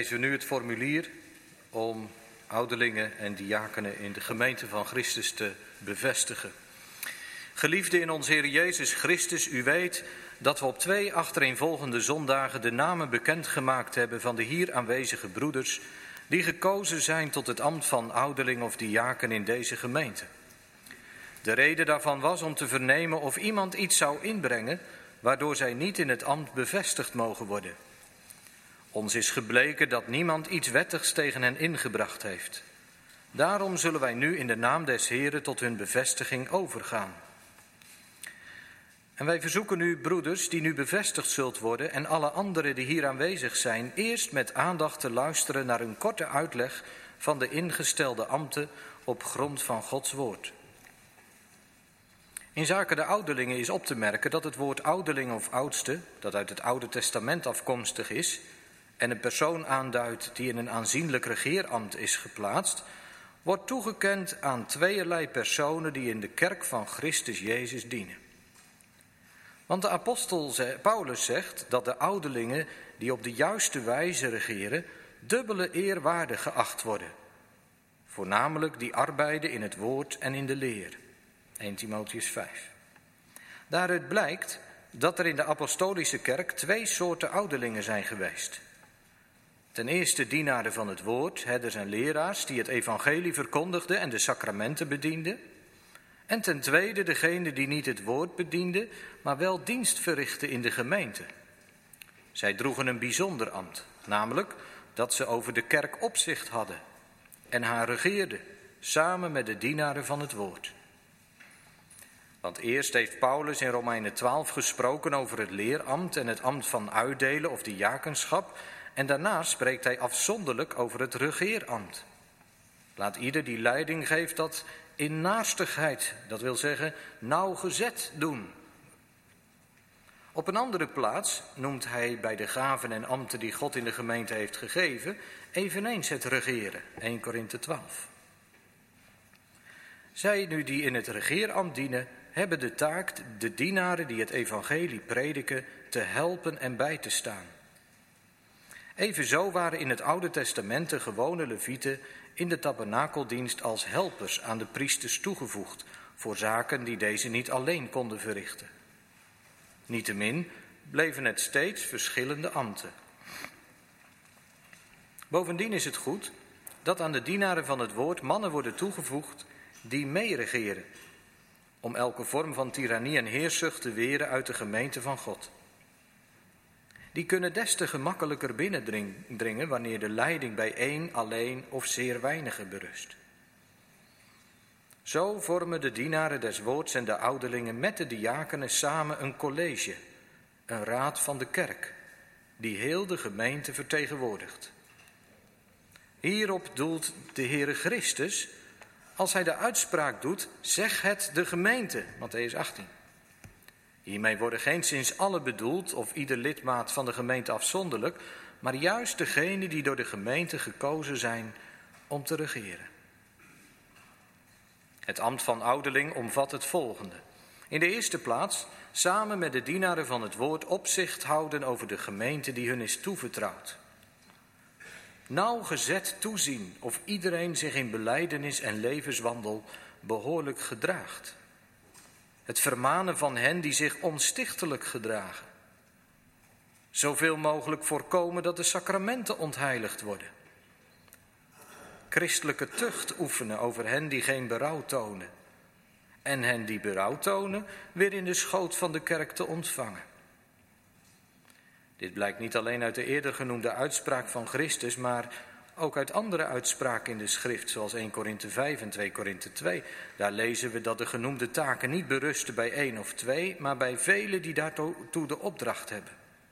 lezen we nu het formulier om ouderlingen en diakenen in de gemeente van Christus te bevestigen. Geliefden in onze Heer Jezus Christus, u weet dat we op 2 achtereenvolgende zondagen de namen bekendgemaakt hebben van de hier aanwezige broeders die gekozen zijn tot het ambt van ouderling of diaken in deze gemeente. De reden daarvan was om te vernemen of iemand iets zou inbrengen waardoor zij niet in het ambt bevestigd mogen worden. Ons is gebleken dat niemand iets wettigs tegen hen ingebracht heeft. Daarom zullen wij nu in de naam des Heren tot hun bevestiging overgaan. En wij verzoeken u, broeders, die nu bevestigd zult worden, en alle anderen die hier aanwezig zijn, eerst met aandacht te luisteren naar een korte uitleg van de ingestelde ambten op grond van Gods woord. In zaken de ouderlingen is op te merken dat het woord ouderling of oudste, dat uit het Oude Testament afkomstig is en een persoon aanduidt die in een aanzienlijk regeerambt is geplaatst, wordt toegekend aan tweeërlei personen die in de kerk van Christus Jezus dienen. Want de apostel Paulus zegt dat de ouderlingen die op de juiste wijze regeren dubbele eer waardig geacht worden. Voornamelijk die arbeiden in het woord en in de leer. 1 Timotheüs 5. Daaruit blijkt dat er in de apostolische kerk 2 soorten ouderlingen zijn geweest. Ten eerste dienaren van het woord, herders en leraars die het evangelie verkondigden en de sacramenten bedienden. En ten tweede degene die niet het woord bedienden, maar wel dienst verrichtten in de gemeente. Zij droegen een bijzonder ambt, namelijk dat ze over de kerk opzicht hadden en haar regeerden, samen met de dienaren van het woord. Want eerst heeft Paulus in Romeinen 12 gesproken over het leerambt en het ambt van uitdelen of diakenschap, en daarna spreekt hij afzonderlijk over het regeerambt. Laat ieder die leiding geeft dat in naastigheid, dat wil zeggen nauwgezet doen. Op een andere plaats noemt hij bij de gaven en ambten die God in de gemeente heeft gegeven eveneens het regeren, 1 Korinthe 12. Zij nu die in het regeerambt dienen, hebben de taak de dienaren die het evangelie prediken te helpen en bij te staan. Evenzo waren in het Oude Testament de gewone levieten in de tabernakeldienst als helpers aan de priesters toegevoegd voor zaken die deze niet alleen konden verrichten. Niettemin bleven het steeds verschillende ambten. Bovendien is het goed dat aan de dienaren van het woord mannen worden toegevoegd die meeregeren, om elke vorm van tirannie en heerschzucht te weren uit de gemeente van God. Die kunnen des te gemakkelijker binnendringen wanneer de leiding bij één alleen of zeer weinigen berust. Zo vormen de dienaren des woords en de ouderlingen met de diakenen samen een college, een raad van de kerk, die heel de gemeente vertegenwoordigt. Hierop doelt de Heere Christus, als hij de uitspraak doet, zeg het de gemeente, Mattheüs 18. Hiermee worden geenszins alle bedoeld of ieder lidmaat van de gemeente afzonderlijk, maar juist degenen die door de gemeente gekozen zijn om te regeren. Het ambt van ouderling omvat het volgende. In de eerste plaats samen met de dienaren van het woord opzicht houden over de gemeente die hun is toevertrouwd. Nauwgezet toezien of iedereen zich in belijdenis en levenswandel behoorlijk gedraagt. Het vermanen van hen die zich onstichtelijk gedragen. Zoveel mogelijk voorkomen dat de sacramenten ontheiligd worden. Christelijke tucht oefenen over hen die geen berouw tonen. En hen die berouw tonen weer in de schoot van de kerk te ontvangen. Dit blijkt niet alleen uit de eerder genoemde uitspraak van Christus, maar ook uit andere uitspraken in de schrift, zoals 1 Korinthe 5 en 2 Korinthe 2. Daar lezen we dat de genoemde taken niet berusten bij 1 of 2, maar bij velen die daartoe de opdracht hebben.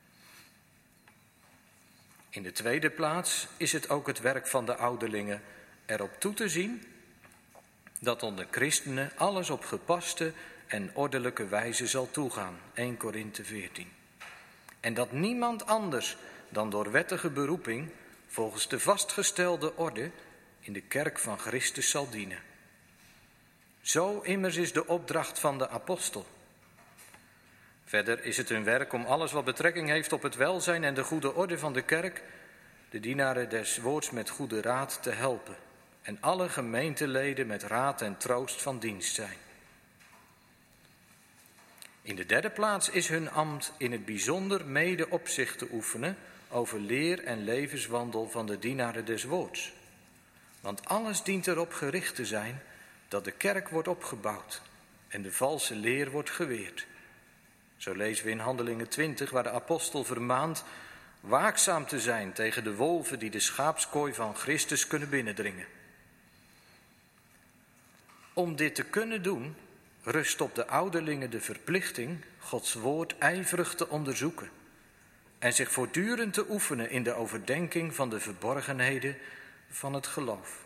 In de tweede plaats is het ook het werk van de ouderlingen erop toe te zien dat onder christenen alles op gepaste en ordelijke wijze zal toegaan, 1 Korinthe 14. En dat niemand anders dan door wettige beroeping volgens de vastgestelde orde in de kerk van Christus zal dienen. Zo immers is de opdracht van de apostel. Verder is het hun werk om alles wat betrekking heeft op het welzijn en de goede orde van de kerk de dienaren des woords met goede raad te helpen en alle gemeenteleden met raad en troost van dienst zijn. In de derde plaats is hun ambt in het bijzonder mede opzicht te oefenen over leer en levenswandel van de dienaren des woords. Want alles dient erop gericht te zijn dat de kerk wordt opgebouwd en de valse leer wordt geweerd. Zo lezen we in Handelingen 20, waar de apostel vermaant waakzaam te zijn tegen de wolven die de schaapskooi van Christus kunnen binnendringen. Om dit te kunnen doen, rust op de ouderlingen de verplichting Gods woord ijverig te onderzoeken en zich voortdurend te oefenen in de overdenking van de verborgenheden van het geloof.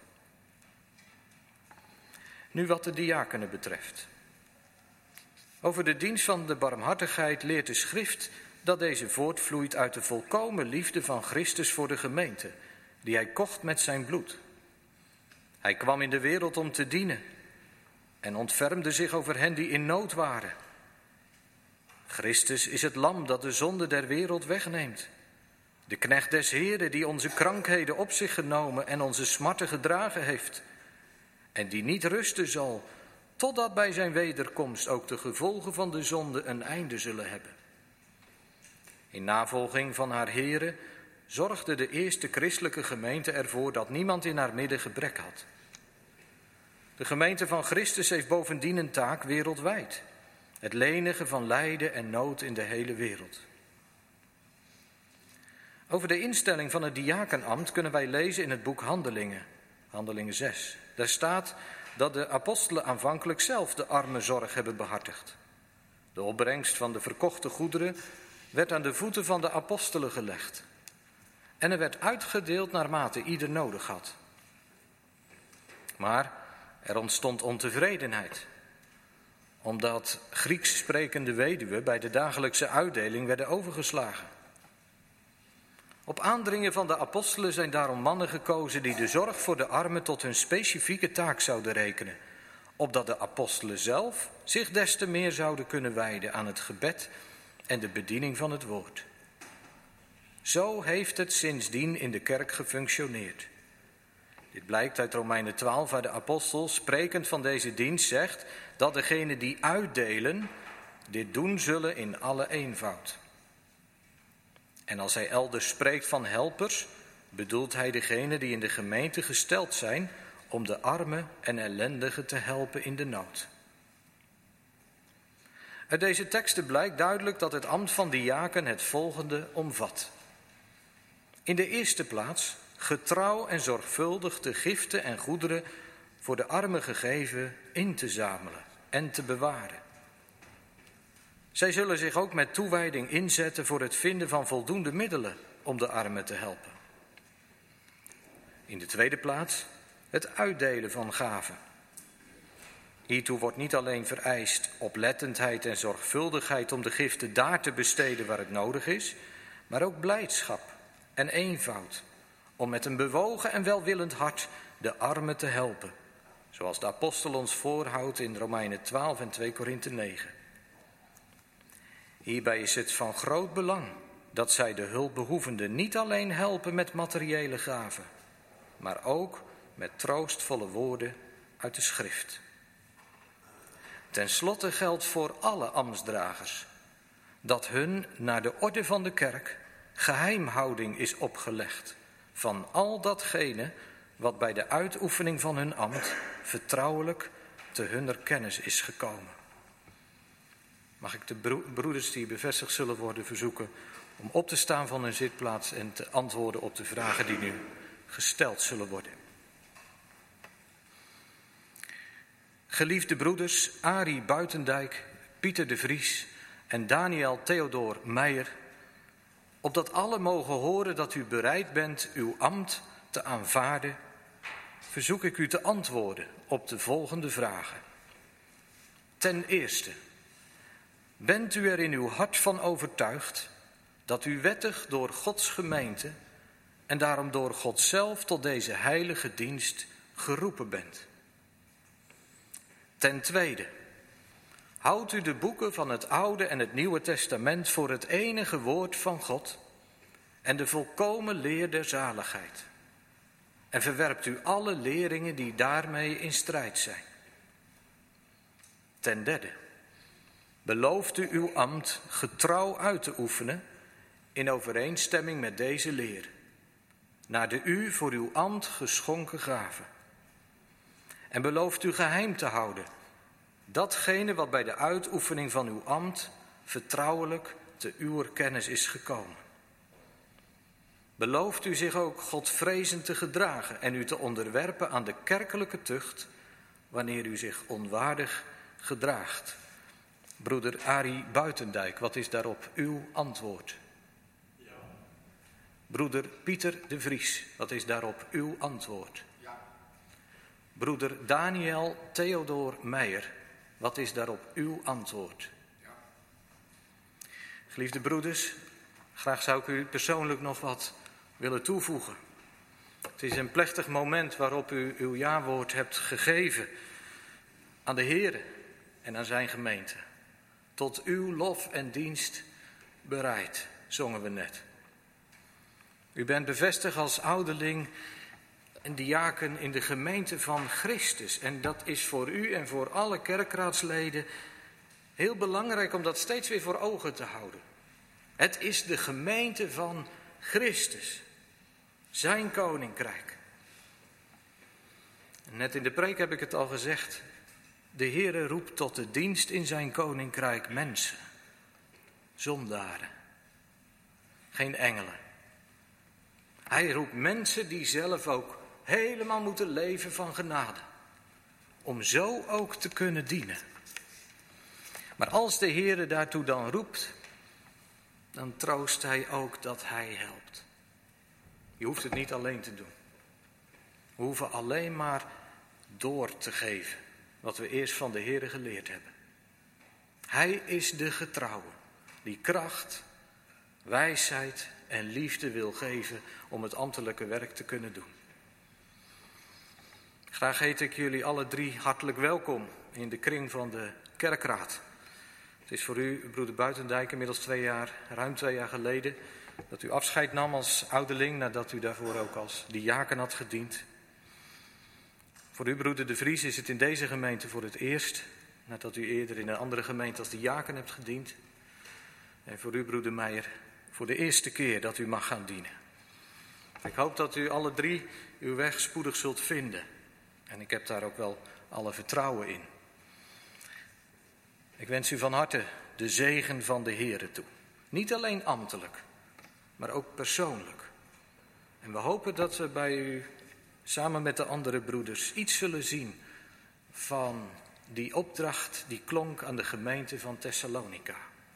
Nu wat de diakenen betreft. Over de dienst van de barmhartigheid leert de schrift dat deze voortvloeit uit de volkomen liefde van Christus voor de gemeente, die hij kocht met zijn bloed. Hij kwam in de wereld om te dienen en ontfermde zich over hen die in nood waren. Christus is het lam dat de zonde der wereld wegneemt. De knecht des Heren die onze krankheden op zich genomen en onze smarten gedragen heeft. En die niet rusten zal, totdat bij zijn wederkomst ook de gevolgen van de zonde een einde zullen hebben. In navolging van haar Heren zorgde de eerste christelijke gemeente ervoor dat niemand in haar midden gebrek had. De gemeente van Christus heeft bovendien een taak wereldwijd. Het lenigen van lijden en nood in de hele wereld. Over de instelling van het diakenambt kunnen wij lezen in het boek Handelingen, Handelingen 6. Daar staat dat de apostelen aanvankelijk zelf de armenzorg hebben behartigd. De opbrengst van de verkochte goederen werd aan de voeten van de apostelen gelegd. En er werd uitgedeeld naarmate ieder nodig had. Maar er ontstond ontevredenheid, omdat Grieks sprekende weduwen bij de dagelijkse uitdeling werden overgeslagen. Op aandringen van de apostelen zijn daarom mannen gekozen die de zorg voor de armen tot hun specifieke taak zouden rekenen, opdat de apostelen zelf zich des te meer zouden kunnen wijden aan het gebed en de bediening van het woord. Zo heeft het sindsdien in de kerk gefunctioneerd. Dit blijkt uit Romeinen 12, waar de apostel, sprekend van deze dienst, zegt dat degenen die uitdelen dit doen zullen in alle eenvoud. En als hij elders spreekt van helpers, bedoelt hij degenen die in de gemeente gesteld zijn om de armen en ellendigen te helpen in de nood. Uit deze teksten blijkt duidelijk dat het ambt van diaken het volgende omvat. In de eerste plaats getrouw en zorgvuldig de giften en goederen voor de armen gegeven in te zamelen en te bewaren. Zij zullen zich ook met toewijding inzetten voor het vinden van voldoende middelen om de armen te helpen. In de tweede plaats het uitdelen van gaven. Hiertoe wordt niet alleen vereist oplettendheid en zorgvuldigheid om de giften daar te besteden waar het nodig is, maar ook blijdschap en eenvoud om met een bewogen en welwillend hart de armen te helpen, zoals de apostel ons voorhoudt in Romeinen 12 en 2 Korinthe 9. Hierbij is het van groot belang dat zij de hulpbehoevenden niet alleen helpen met materiële gaven, maar ook met troostvolle woorden uit de schrift. Ten slotte geldt voor alle ambtsdragers dat hun naar de orde van de kerk geheimhouding is opgelegd van al datgene wat bij de uitoefening van hun ambt vertrouwelijk te hunner kennis is gekomen. Mag ik de broeders die bevestigd zullen worden verzoeken om op te staan van hun zitplaats en te antwoorden op de vragen die nu gesteld zullen worden. Geliefde broeders Arie Buitendijk, Pieter de Vries en Daniel Theodor Meijer, opdat alle mogen horen dat u bereid bent uw ambt te aanvaarden, verzoek ik u te antwoorden op de volgende vragen. Ten eerste, bent u er in uw hart van overtuigd dat u wettig door Gods gemeente en daarom door God zelf tot deze heilige dienst geroepen bent? Ten tweede, houdt u de boeken van het Oude en het Nieuwe Testament voor het enige woord van God en de volkomen leer der zaligheid. En verwerpt u alle leringen die daarmee in strijd zijn. Ten derde, belooft u uw ambt getrouw uit te oefenen in overeenstemming met deze leer, naar de u voor uw ambt geschonken gave. En belooft u geheim te houden datgene wat bij de uitoefening van uw ambt vertrouwelijk te uwer kennis is gekomen. Belooft u zich ook godvrezend te gedragen en u te onderwerpen aan de kerkelijke tucht wanneer u zich onwaardig gedraagt. Broeder Arie Buitendijk, wat is daarop uw antwoord? Ja. Broeder Pieter de Vries, wat is daarop uw antwoord? Ja. Broeder Daniel Theodor Meijer, wat is daarop uw antwoord? Ja. Geliefde broeders, graag zou ik u persoonlijk nog wat willen toevoegen. Het is een plechtig moment waarop u uw jawoord hebt gegeven aan de Heere en aan zijn gemeente. Tot uw lof en dienst bereid, zongen we net. U bent bevestigd als ouderling en diaken in de gemeente van Christus. En dat is voor u en voor alle kerkraadsleden heel belangrijk om dat steeds weer voor ogen te houden. Het is de gemeente van Christus, zijn koninkrijk. Net in de preek heb ik het al gezegd. De Heere roept tot de dienst in zijn koninkrijk mensen, zondaren, geen engelen. Hij roept mensen die zelf ook helemaal moeten leven van genade, om zo ook te kunnen dienen. Maar als de Heere daartoe dan roept, dan troost hij ook dat hij helpt. Je hoeft het niet alleen te doen. We hoeven alleen maar door te geven wat we eerst van de Heere geleerd hebben. Hij is de getrouwe die kracht, wijsheid en liefde wil geven om het ambtelijke werk te kunnen doen. Graag heet ik jullie alle drie hartelijk welkom in de kring van de kerkraad. Het is voor u, broeder Buitendijk, inmiddels ruim 2 jaar geleden, dat u afscheid nam als ouderling nadat u daarvoor ook als diaken had gediend. Voor u, broeder de Vries, is het in deze gemeente voor het eerst, nadat u eerder in een andere gemeente als diaken hebt gediend. En voor u, broeder Meijer, voor de eerste keer dat u mag gaan dienen. Ik hoop dat u alle drie uw weg spoedig zult vinden. En ik heb daar ook wel alle vertrouwen in. Ik wens u van harte de zegen van de Heere toe. Niet alleen ambtelijk, maar ook persoonlijk. En we hopen dat we bij u samen met de andere broeders iets zullen zien van die opdracht die klonk aan de gemeente van Thessalonica.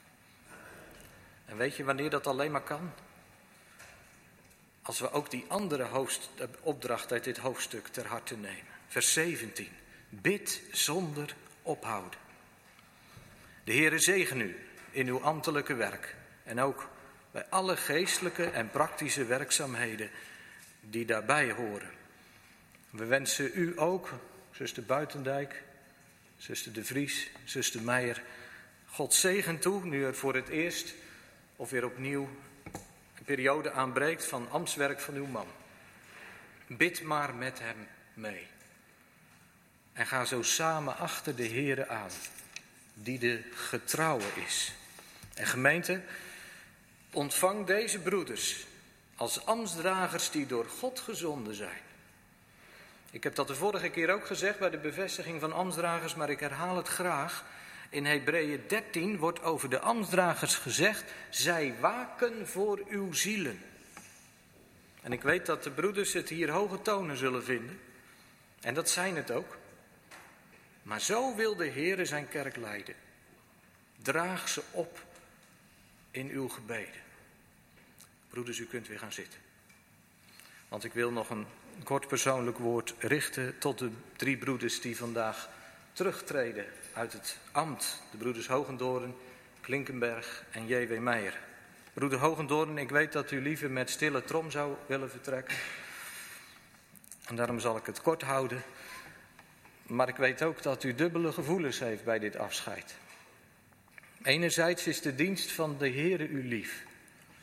En weet je wanneer dat alleen maar kan? Als we ook die andere opdracht uit dit hoofdstuk ter harte nemen. Vers 17. Bid zonder ophouden. De Heere zegen u in uw ambtelijke werk en ook bij alle geestelijke en praktische werkzaamheden die daarbij horen. We wensen u ook, zuster Buitendijk, zuster de Vries, zuster Meijer, God zegen toe, nu er voor het eerst of weer opnieuw een periode aanbreekt van ambtswerk van uw man. Bid maar met hem mee. En ga zo samen achter de Heere aan, die de getrouwe is. En gemeente, ontvang deze broeders als ambtsdragers die door God gezonden zijn. Ik heb dat de vorige keer ook gezegd bij de bevestiging van ambtsdragers, maar ik herhaal het graag. In Hebreeën 13 wordt over de ambtsdragers gezegd, zij waken voor uw zielen. En ik weet dat de broeders het hier hoge tonen zullen vinden. En dat zijn het ook. Maar zo wil de Heere zijn kerk leiden. Draag ze op in uw gebeden. Broeders, u kunt weer gaan zitten. Want ik wil nog een kort persoonlijk woord richten tot de 3 broeders die vandaag terugtreden uit het ambt. De broeders Hogendoorn, Klinkenberg en J.W. Meijer. Broeder Hogendoorn, ik weet dat u liever met stille trom zou willen vertrekken. En daarom zal ik het kort houden. Maar ik weet ook dat u dubbele gevoelens heeft bij dit afscheid. Enerzijds is de dienst van de Heere u lief.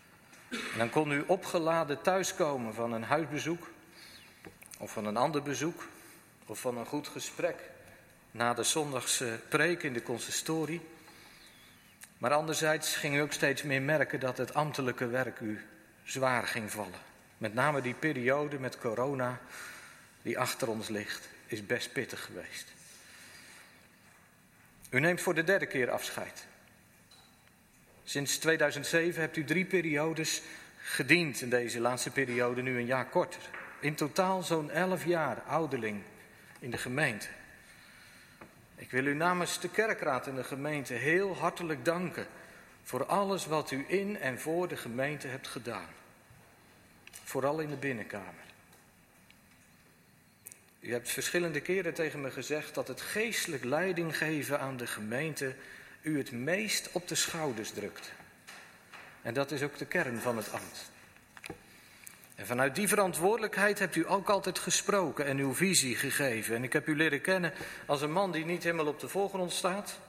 En dan kon u opgeladen thuiskomen van een huisbezoek of van een ander bezoek of van een goed gesprek na de zondagse preek in de consistorie. Maar anderzijds ging u ook steeds meer merken dat het ambtelijke werk u zwaar ging vallen. Met name die periode met corona die achter ons ligt, is best pittig geweest. U neemt voor de 3e keer afscheid. Sinds 2007 hebt u 3 periodes gediend in deze laatste periode, nu een jaar korter. In totaal zo'n 11 jaar ouderling in de gemeente. Ik wil u namens de kerkraad en de gemeente heel hartelijk danken voor alles wat u in en voor de gemeente hebt gedaan. Vooral in de binnenkamer. U hebt verschillende keren tegen me gezegd dat het geestelijk leiding geven aan de gemeente u het meest op de schouders drukt. En dat is ook de kern van het ambt. En vanuit die verantwoordelijkheid hebt u ook altijd gesproken en uw visie gegeven. En ik heb u leren kennen als een man die niet helemaal op de voorgrond staat.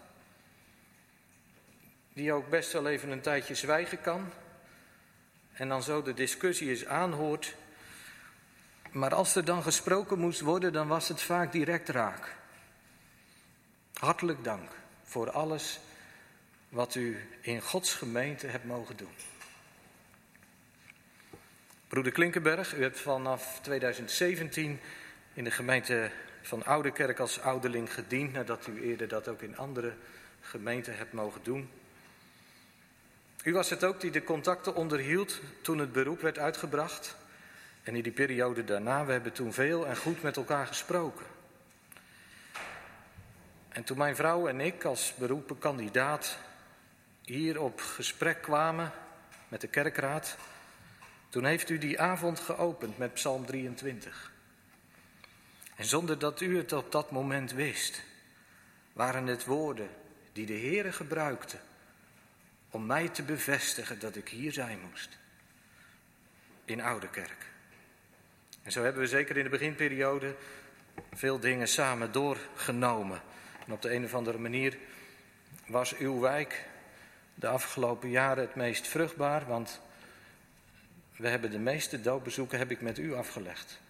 Die ook best wel even een tijdje zwijgen kan. En dan zo de discussie eens aanhoort. Maar als er dan gesproken moest worden, dan was het vaak direct raak. Hartelijk dank voor alles wat u in Gods gemeente hebt mogen doen. Broeder Klinkenberg, u hebt vanaf 2017 in de gemeente van Ouderkerk als ouderling gediend, nadat u eerder dat ook in andere gemeenten hebt mogen doen. U was het ook die de contacten onderhield toen het beroep werd uitgebracht. En in die periode daarna, we hebben toen veel en goed met elkaar gesproken. En toen mijn vrouw en ik als beroepen kandidaat hier op gesprek kwamen met de kerkraad, toen heeft u die avond geopend met Psalm 23. En zonder dat u het op dat moment wist, waren het woorden die de Heere gebruikte om mij te bevestigen dat ik hier zijn moest. In Ouderkerk. En zo hebben we zeker in de beginperiode veel dingen samen doorgenomen. En op de een of andere manier was uw wijk de afgelopen jaren het meest vruchtbaar, want we hebben de meeste doopbezoeken heb ik met u afgelegd.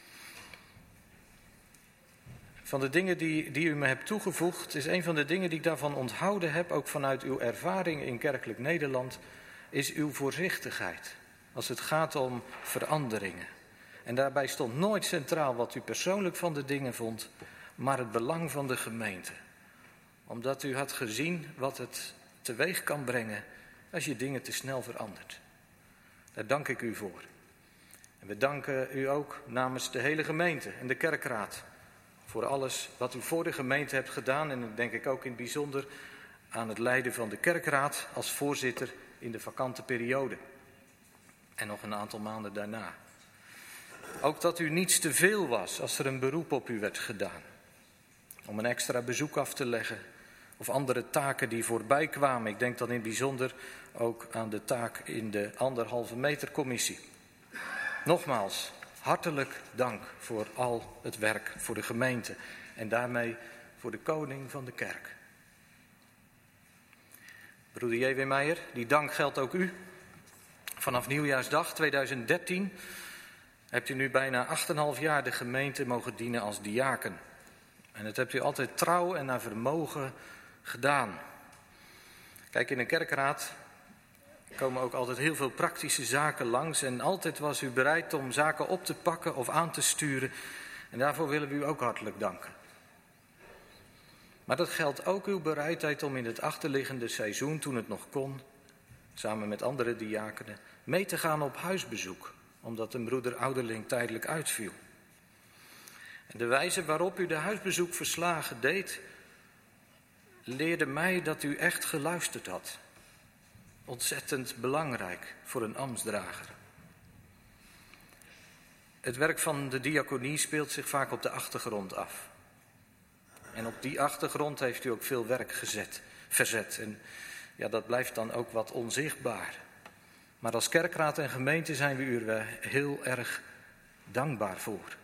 Van de dingen die u me hebt toegevoegd, is een van de dingen die ik daarvan onthouden heb, ook vanuit uw ervaring in kerkelijk Nederland, is uw voorzichtigheid als het gaat om veranderingen. En daarbij stond nooit centraal wat u persoonlijk van de dingen vond, maar het belang van de gemeente. Omdat u had gezien wat het teweeg kan brengen als je dingen te snel verandert. Daar dank ik u voor. En we danken u ook namens de hele gemeente en de kerkraad voor alles wat u voor de gemeente hebt gedaan. En dan denk ik ook in het bijzonder aan het leiden van de kerkraad als voorzitter in de vakante periode. En nog een aantal maanden daarna. Ook dat u niets te veel was als er een beroep op u werd gedaan. Om een extra bezoek af te leggen of andere taken die voorbij kwamen. Ik denk dan in het bijzonder ook aan de taak in de 1,5 meter commissie. Nogmaals, hartelijk dank voor al het werk voor de gemeente en daarmee voor de koning van de kerk. Broeder J.W. Meijer, die dank geldt ook u. Vanaf nieuwjaarsdag 2013 hebt u nu bijna 8,5 jaar de gemeente mogen dienen als diaken. En dat hebt u altijd trouw en naar vermogen gedaan. Kijk, in een kerkraad komen ook altijd heel veel praktische zaken langs. En altijd was u bereid om zaken op te pakken of aan te sturen. En daarvoor willen we u ook hartelijk danken. Maar dat geldt ook uw bereidheid om in het achterliggende seizoen, toen het nog kon, samen met andere diakenen, mee te gaan op huisbezoek. Omdat een broeder ouderling tijdelijk uitviel. En de wijze waarop u de huisbezoekverslagen deed, leerde mij dat u echt geluisterd had. Ontzettend belangrijk voor een ambtsdrager. Het werk van de diaconie speelt zich vaak op de achtergrond af. En op die achtergrond heeft u ook veel werk verzet. En ja, dat blijft dan ook wat onzichtbaar. Maar als kerkraad en gemeente zijn we u er heel erg dankbaar voor.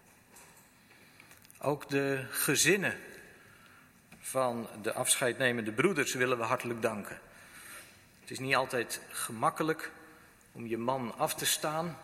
Ook de gezinnen van de afscheidnemende broeders willen we hartelijk danken. Het is niet altijd gemakkelijk om je man af te staan.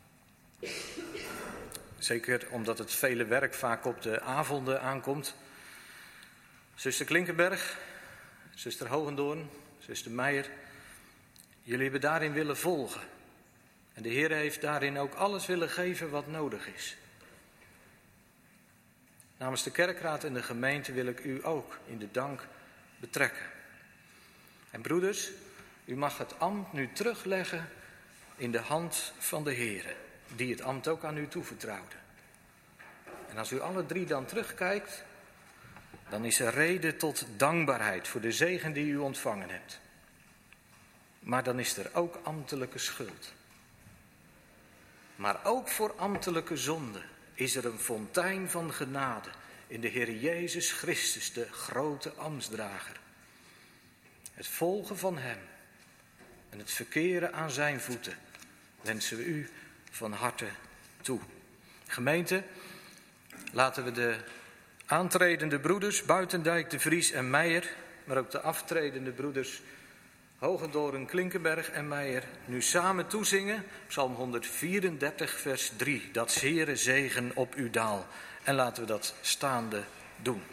Zeker omdat het vele werk vaak op de avonden aankomt. Zuster Klinkenberg, zuster Hogendoorn, zuster Meijer, jullie hebben daarin willen volgen. En de Heer heeft daarin ook alles willen geven wat nodig is. Namens de kerkraad en de gemeente wil ik u ook in de dank betrekken. En broeders, u mag het ambt nu terugleggen in de hand van de Heer, die het ambt ook aan u toevertrouwde. En als u alle drie dan terugkijkt, dan is er reden tot dankbaarheid voor de zegen die u ontvangen hebt. Maar dan is er ook ambtelijke schuld. Maar ook voor ambtelijke zonde is er een fontein van genade in de Heer Jezus Christus, de grote ambtsdrager. Het volgen van hem en het verkeren aan zijn voeten wensen we u van harte toe. Gemeente, laten we de aantredende broeders Buitendijk, de Vries en Meijer, maar ook de aftredende broeders Hogendoorn, Klinkenberg en Meijer nu samen toezingen. Psalm 134 vers 3, dat Heere zegen op u daal. En laten we dat staande doen.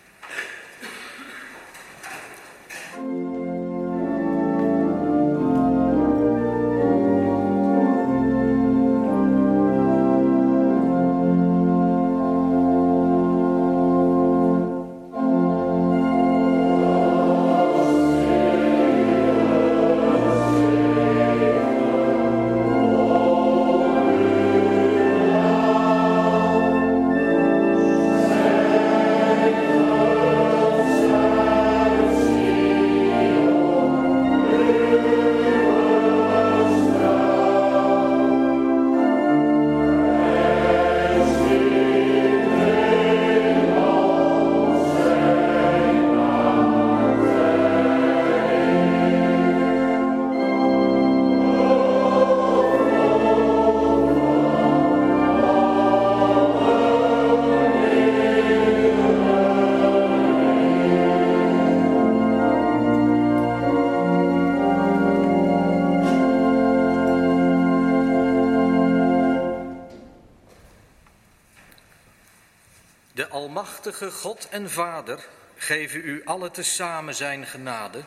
De almachtige God en Vader geven u alle tezamen zijn genade,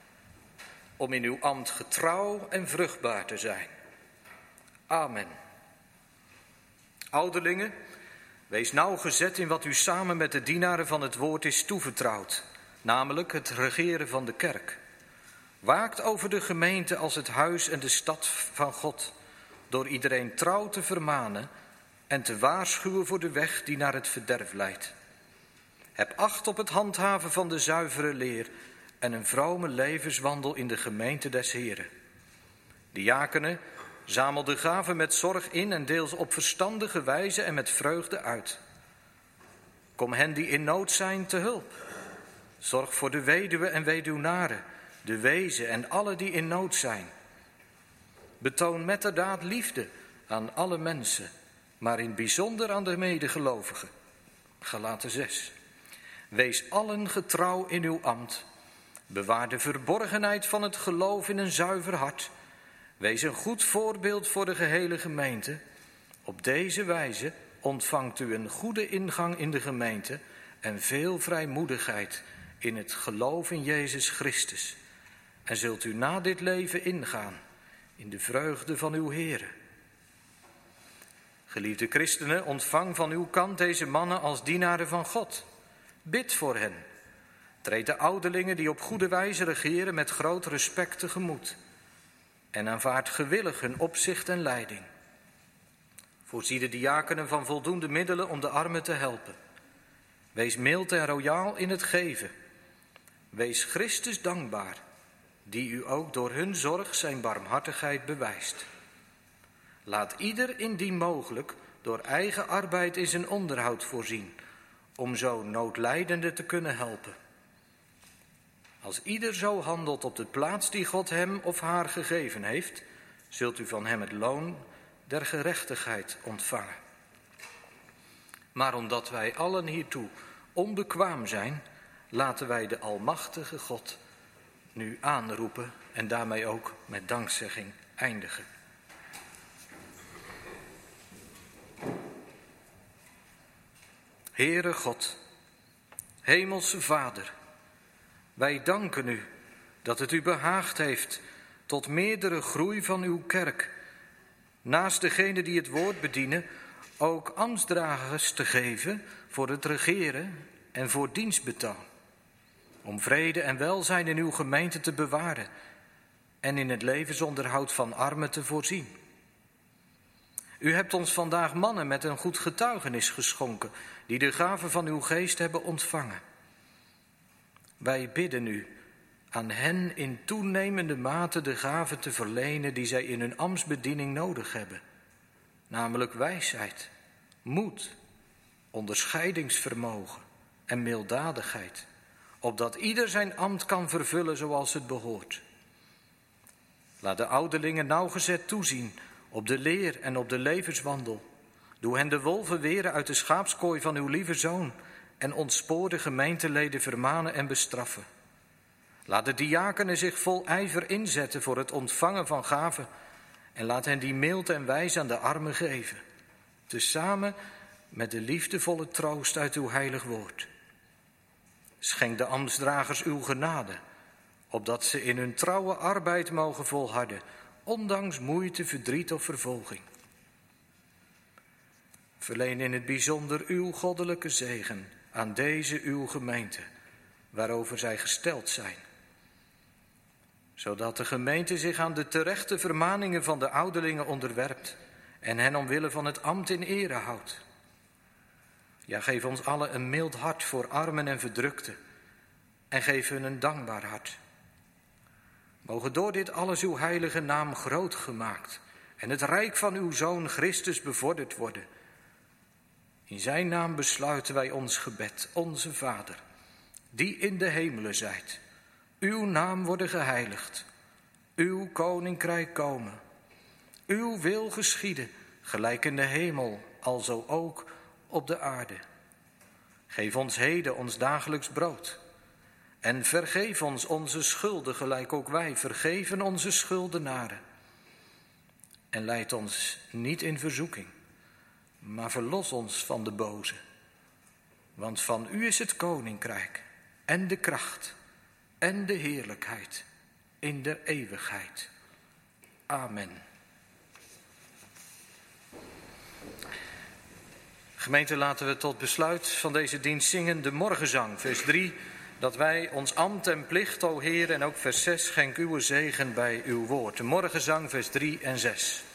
om in uw ambt getrouw en vruchtbaar te zijn. Amen. Ouderlingen, wees nauwgezet in wat u samen met de dienaren van het woord is toevertrouwd, namelijk het regeren van de kerk. Waakt over de gemeente als het huis en de stad van God, door iedereen trouw te vermanen en te waarschuwen voor de weg die naar het verderf leidt. Heb acht op het handhaven van de zuivere leer en een vrome levenswandel in de gemeente des Heren. Diakenen, zamel de gaven met zorg in en deel ze op verstandige wijze en met vreugde uit. Kom hen die in nood zijn te hulp. Zorg voor de weduwe en weduwnaren, de wezen en alle die in nood zijn. Betoon metterdaad liefde aan alle mensen, maar in bijzonder aan de medegelovigen. Galaten 6. Wees allen getrouw in uw ambt. Bewaar de verborgenheid van het geloof in een zuiver hart. Wees een goed voorbeeld voor de gehele gemeente. Op deze wijze ontvangt u een goede ingang in de gemeente en veel vrijmoedigheid in het geloof in Jezus Christus. En zult u na dit leven ingaan in de vreugde van uw Heere. Geliefde christenen, ontvang van uw kant deze mannen als dienaren van God. Bid voor hen. Treed de ouderlingen die op goede wijze regeren met groot respect tegemoet. En aanvaard gewillig hun opzicht en leiding. Voorzie de diakenen van voldoende middelen om de armen te helpen. Wees mild en royaal in het geven. Wees Christus dankbaar, die u ook door hun zorg zijn barmhartigheid bewijst. Laat ieder indien mogelijk door eigen arbeid in zijn onderhoud voorzien, om zo noodlijdenden te kunnen helpen. Als ieder zo handelt op de plaats die God hem of haar gegeven heeft, zult u van hem het loon der gerechtigheid ontvangen. Maar omdat wij allen hiertoe onbekwaam zijn, laten wij de almachtige God nu aanroepen en daarmee ook met dankzegging eindigen. Heere God, Hemelse Vader, wij danken u dat het u behaagd heeft tot meerdere groei van uw kerk, naast degenen die het woord bedienen, ook ambtsdragers te geven voor het regeren en voor dienstbetaal, om vrede en welzijn in uw gemeente te bewaren en in het levensonderhoud van armen te voorzien. U hebt ons vandaag mannen met een goed getuigenis geschonken, die de gave van uw geest hebben ontvangen. Wij bidden u aan hen in toenemende mate de gave te verlenen die zij in hun ambtsbediening nodig hebben, namelijk wijsheid, moed, onderscheidingsvermogen en milddadigheid, opdat ieder zijn ambt kan vervullen zoals het behoort. Laat de ouderlingen nauwgezet toezien op de leer en op de levenswandel. Doe hen de wolven weren uit de schaapskooi van uw lieve Zoon en ontspoor de gemeenteleden vermanen en bestraffen. Laat de diakenen zich vol ijver inzetten voor het ontvangen van gaven en laat hen die mild en wijs aan de armen geven, tezamen met de liefdevolle troost uit uw heilig woord. Schenk de ambtsdragers uw genade, opdat ze in hun trouwe arbeid mogen volharden, ondanks moeite, verdriet of vervolging. Verleen in het bijzonder uw goddelijke zegen aan deze uw gemeente, waarover zij gesteld zijn, zodat de gemeente zich aan de terechte vermaningen van de ouderlingen onderwerpt en hen omwille van het ambt in ere houdt. Ja, geef ons allen een mild hart voor armen en verdrukten en geef hun een dankbaar hart. Mogen door dit alles uw heilige naam groot gemaakt en het rijk van uw Zoon Christus bevorderd worden. In zijn naam besluiten wij ons gebed, onze Vader, die in de hemelen zijt. Uw naam worden geheiligd, uw koninkrijk komen, uw wil geschieden, gelijk in de hemel, alzo ook op de aarde. Geef ons heden ons dagelijks brood. En vergeef ons onze schulden, gelijk ook wij vergeven onze schuldenaren. En leid ons niet in verzoeking, maar verlos ons van de boze. Want van u is het koninkrijk en de kracht en de heerlijkheid in der eeuwigheid. Amen. Gemeente, laten we tot besluit van deze dienst zingen de morgenzang, vers 3... dat wij ons ambt en plicht, o Heer, en ook vers 6, schenk uw zegen bij uw woord. De morgenzang, vers 3 en 6.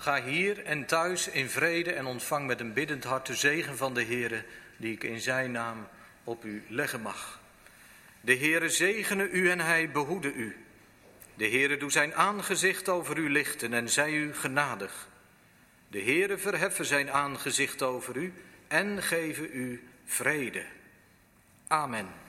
Ga hier en thuis in vrede en ontvang met een biddend hart de zegen van de Heere, die ik in zijn naam op u leggen mag. De Heere zegene u en hij behoede u. De Heere doe zijn aangezicht over u lichten en zij u genadig. De Heere verheffen zijn aangezicht over u en geven u vrede. Amen.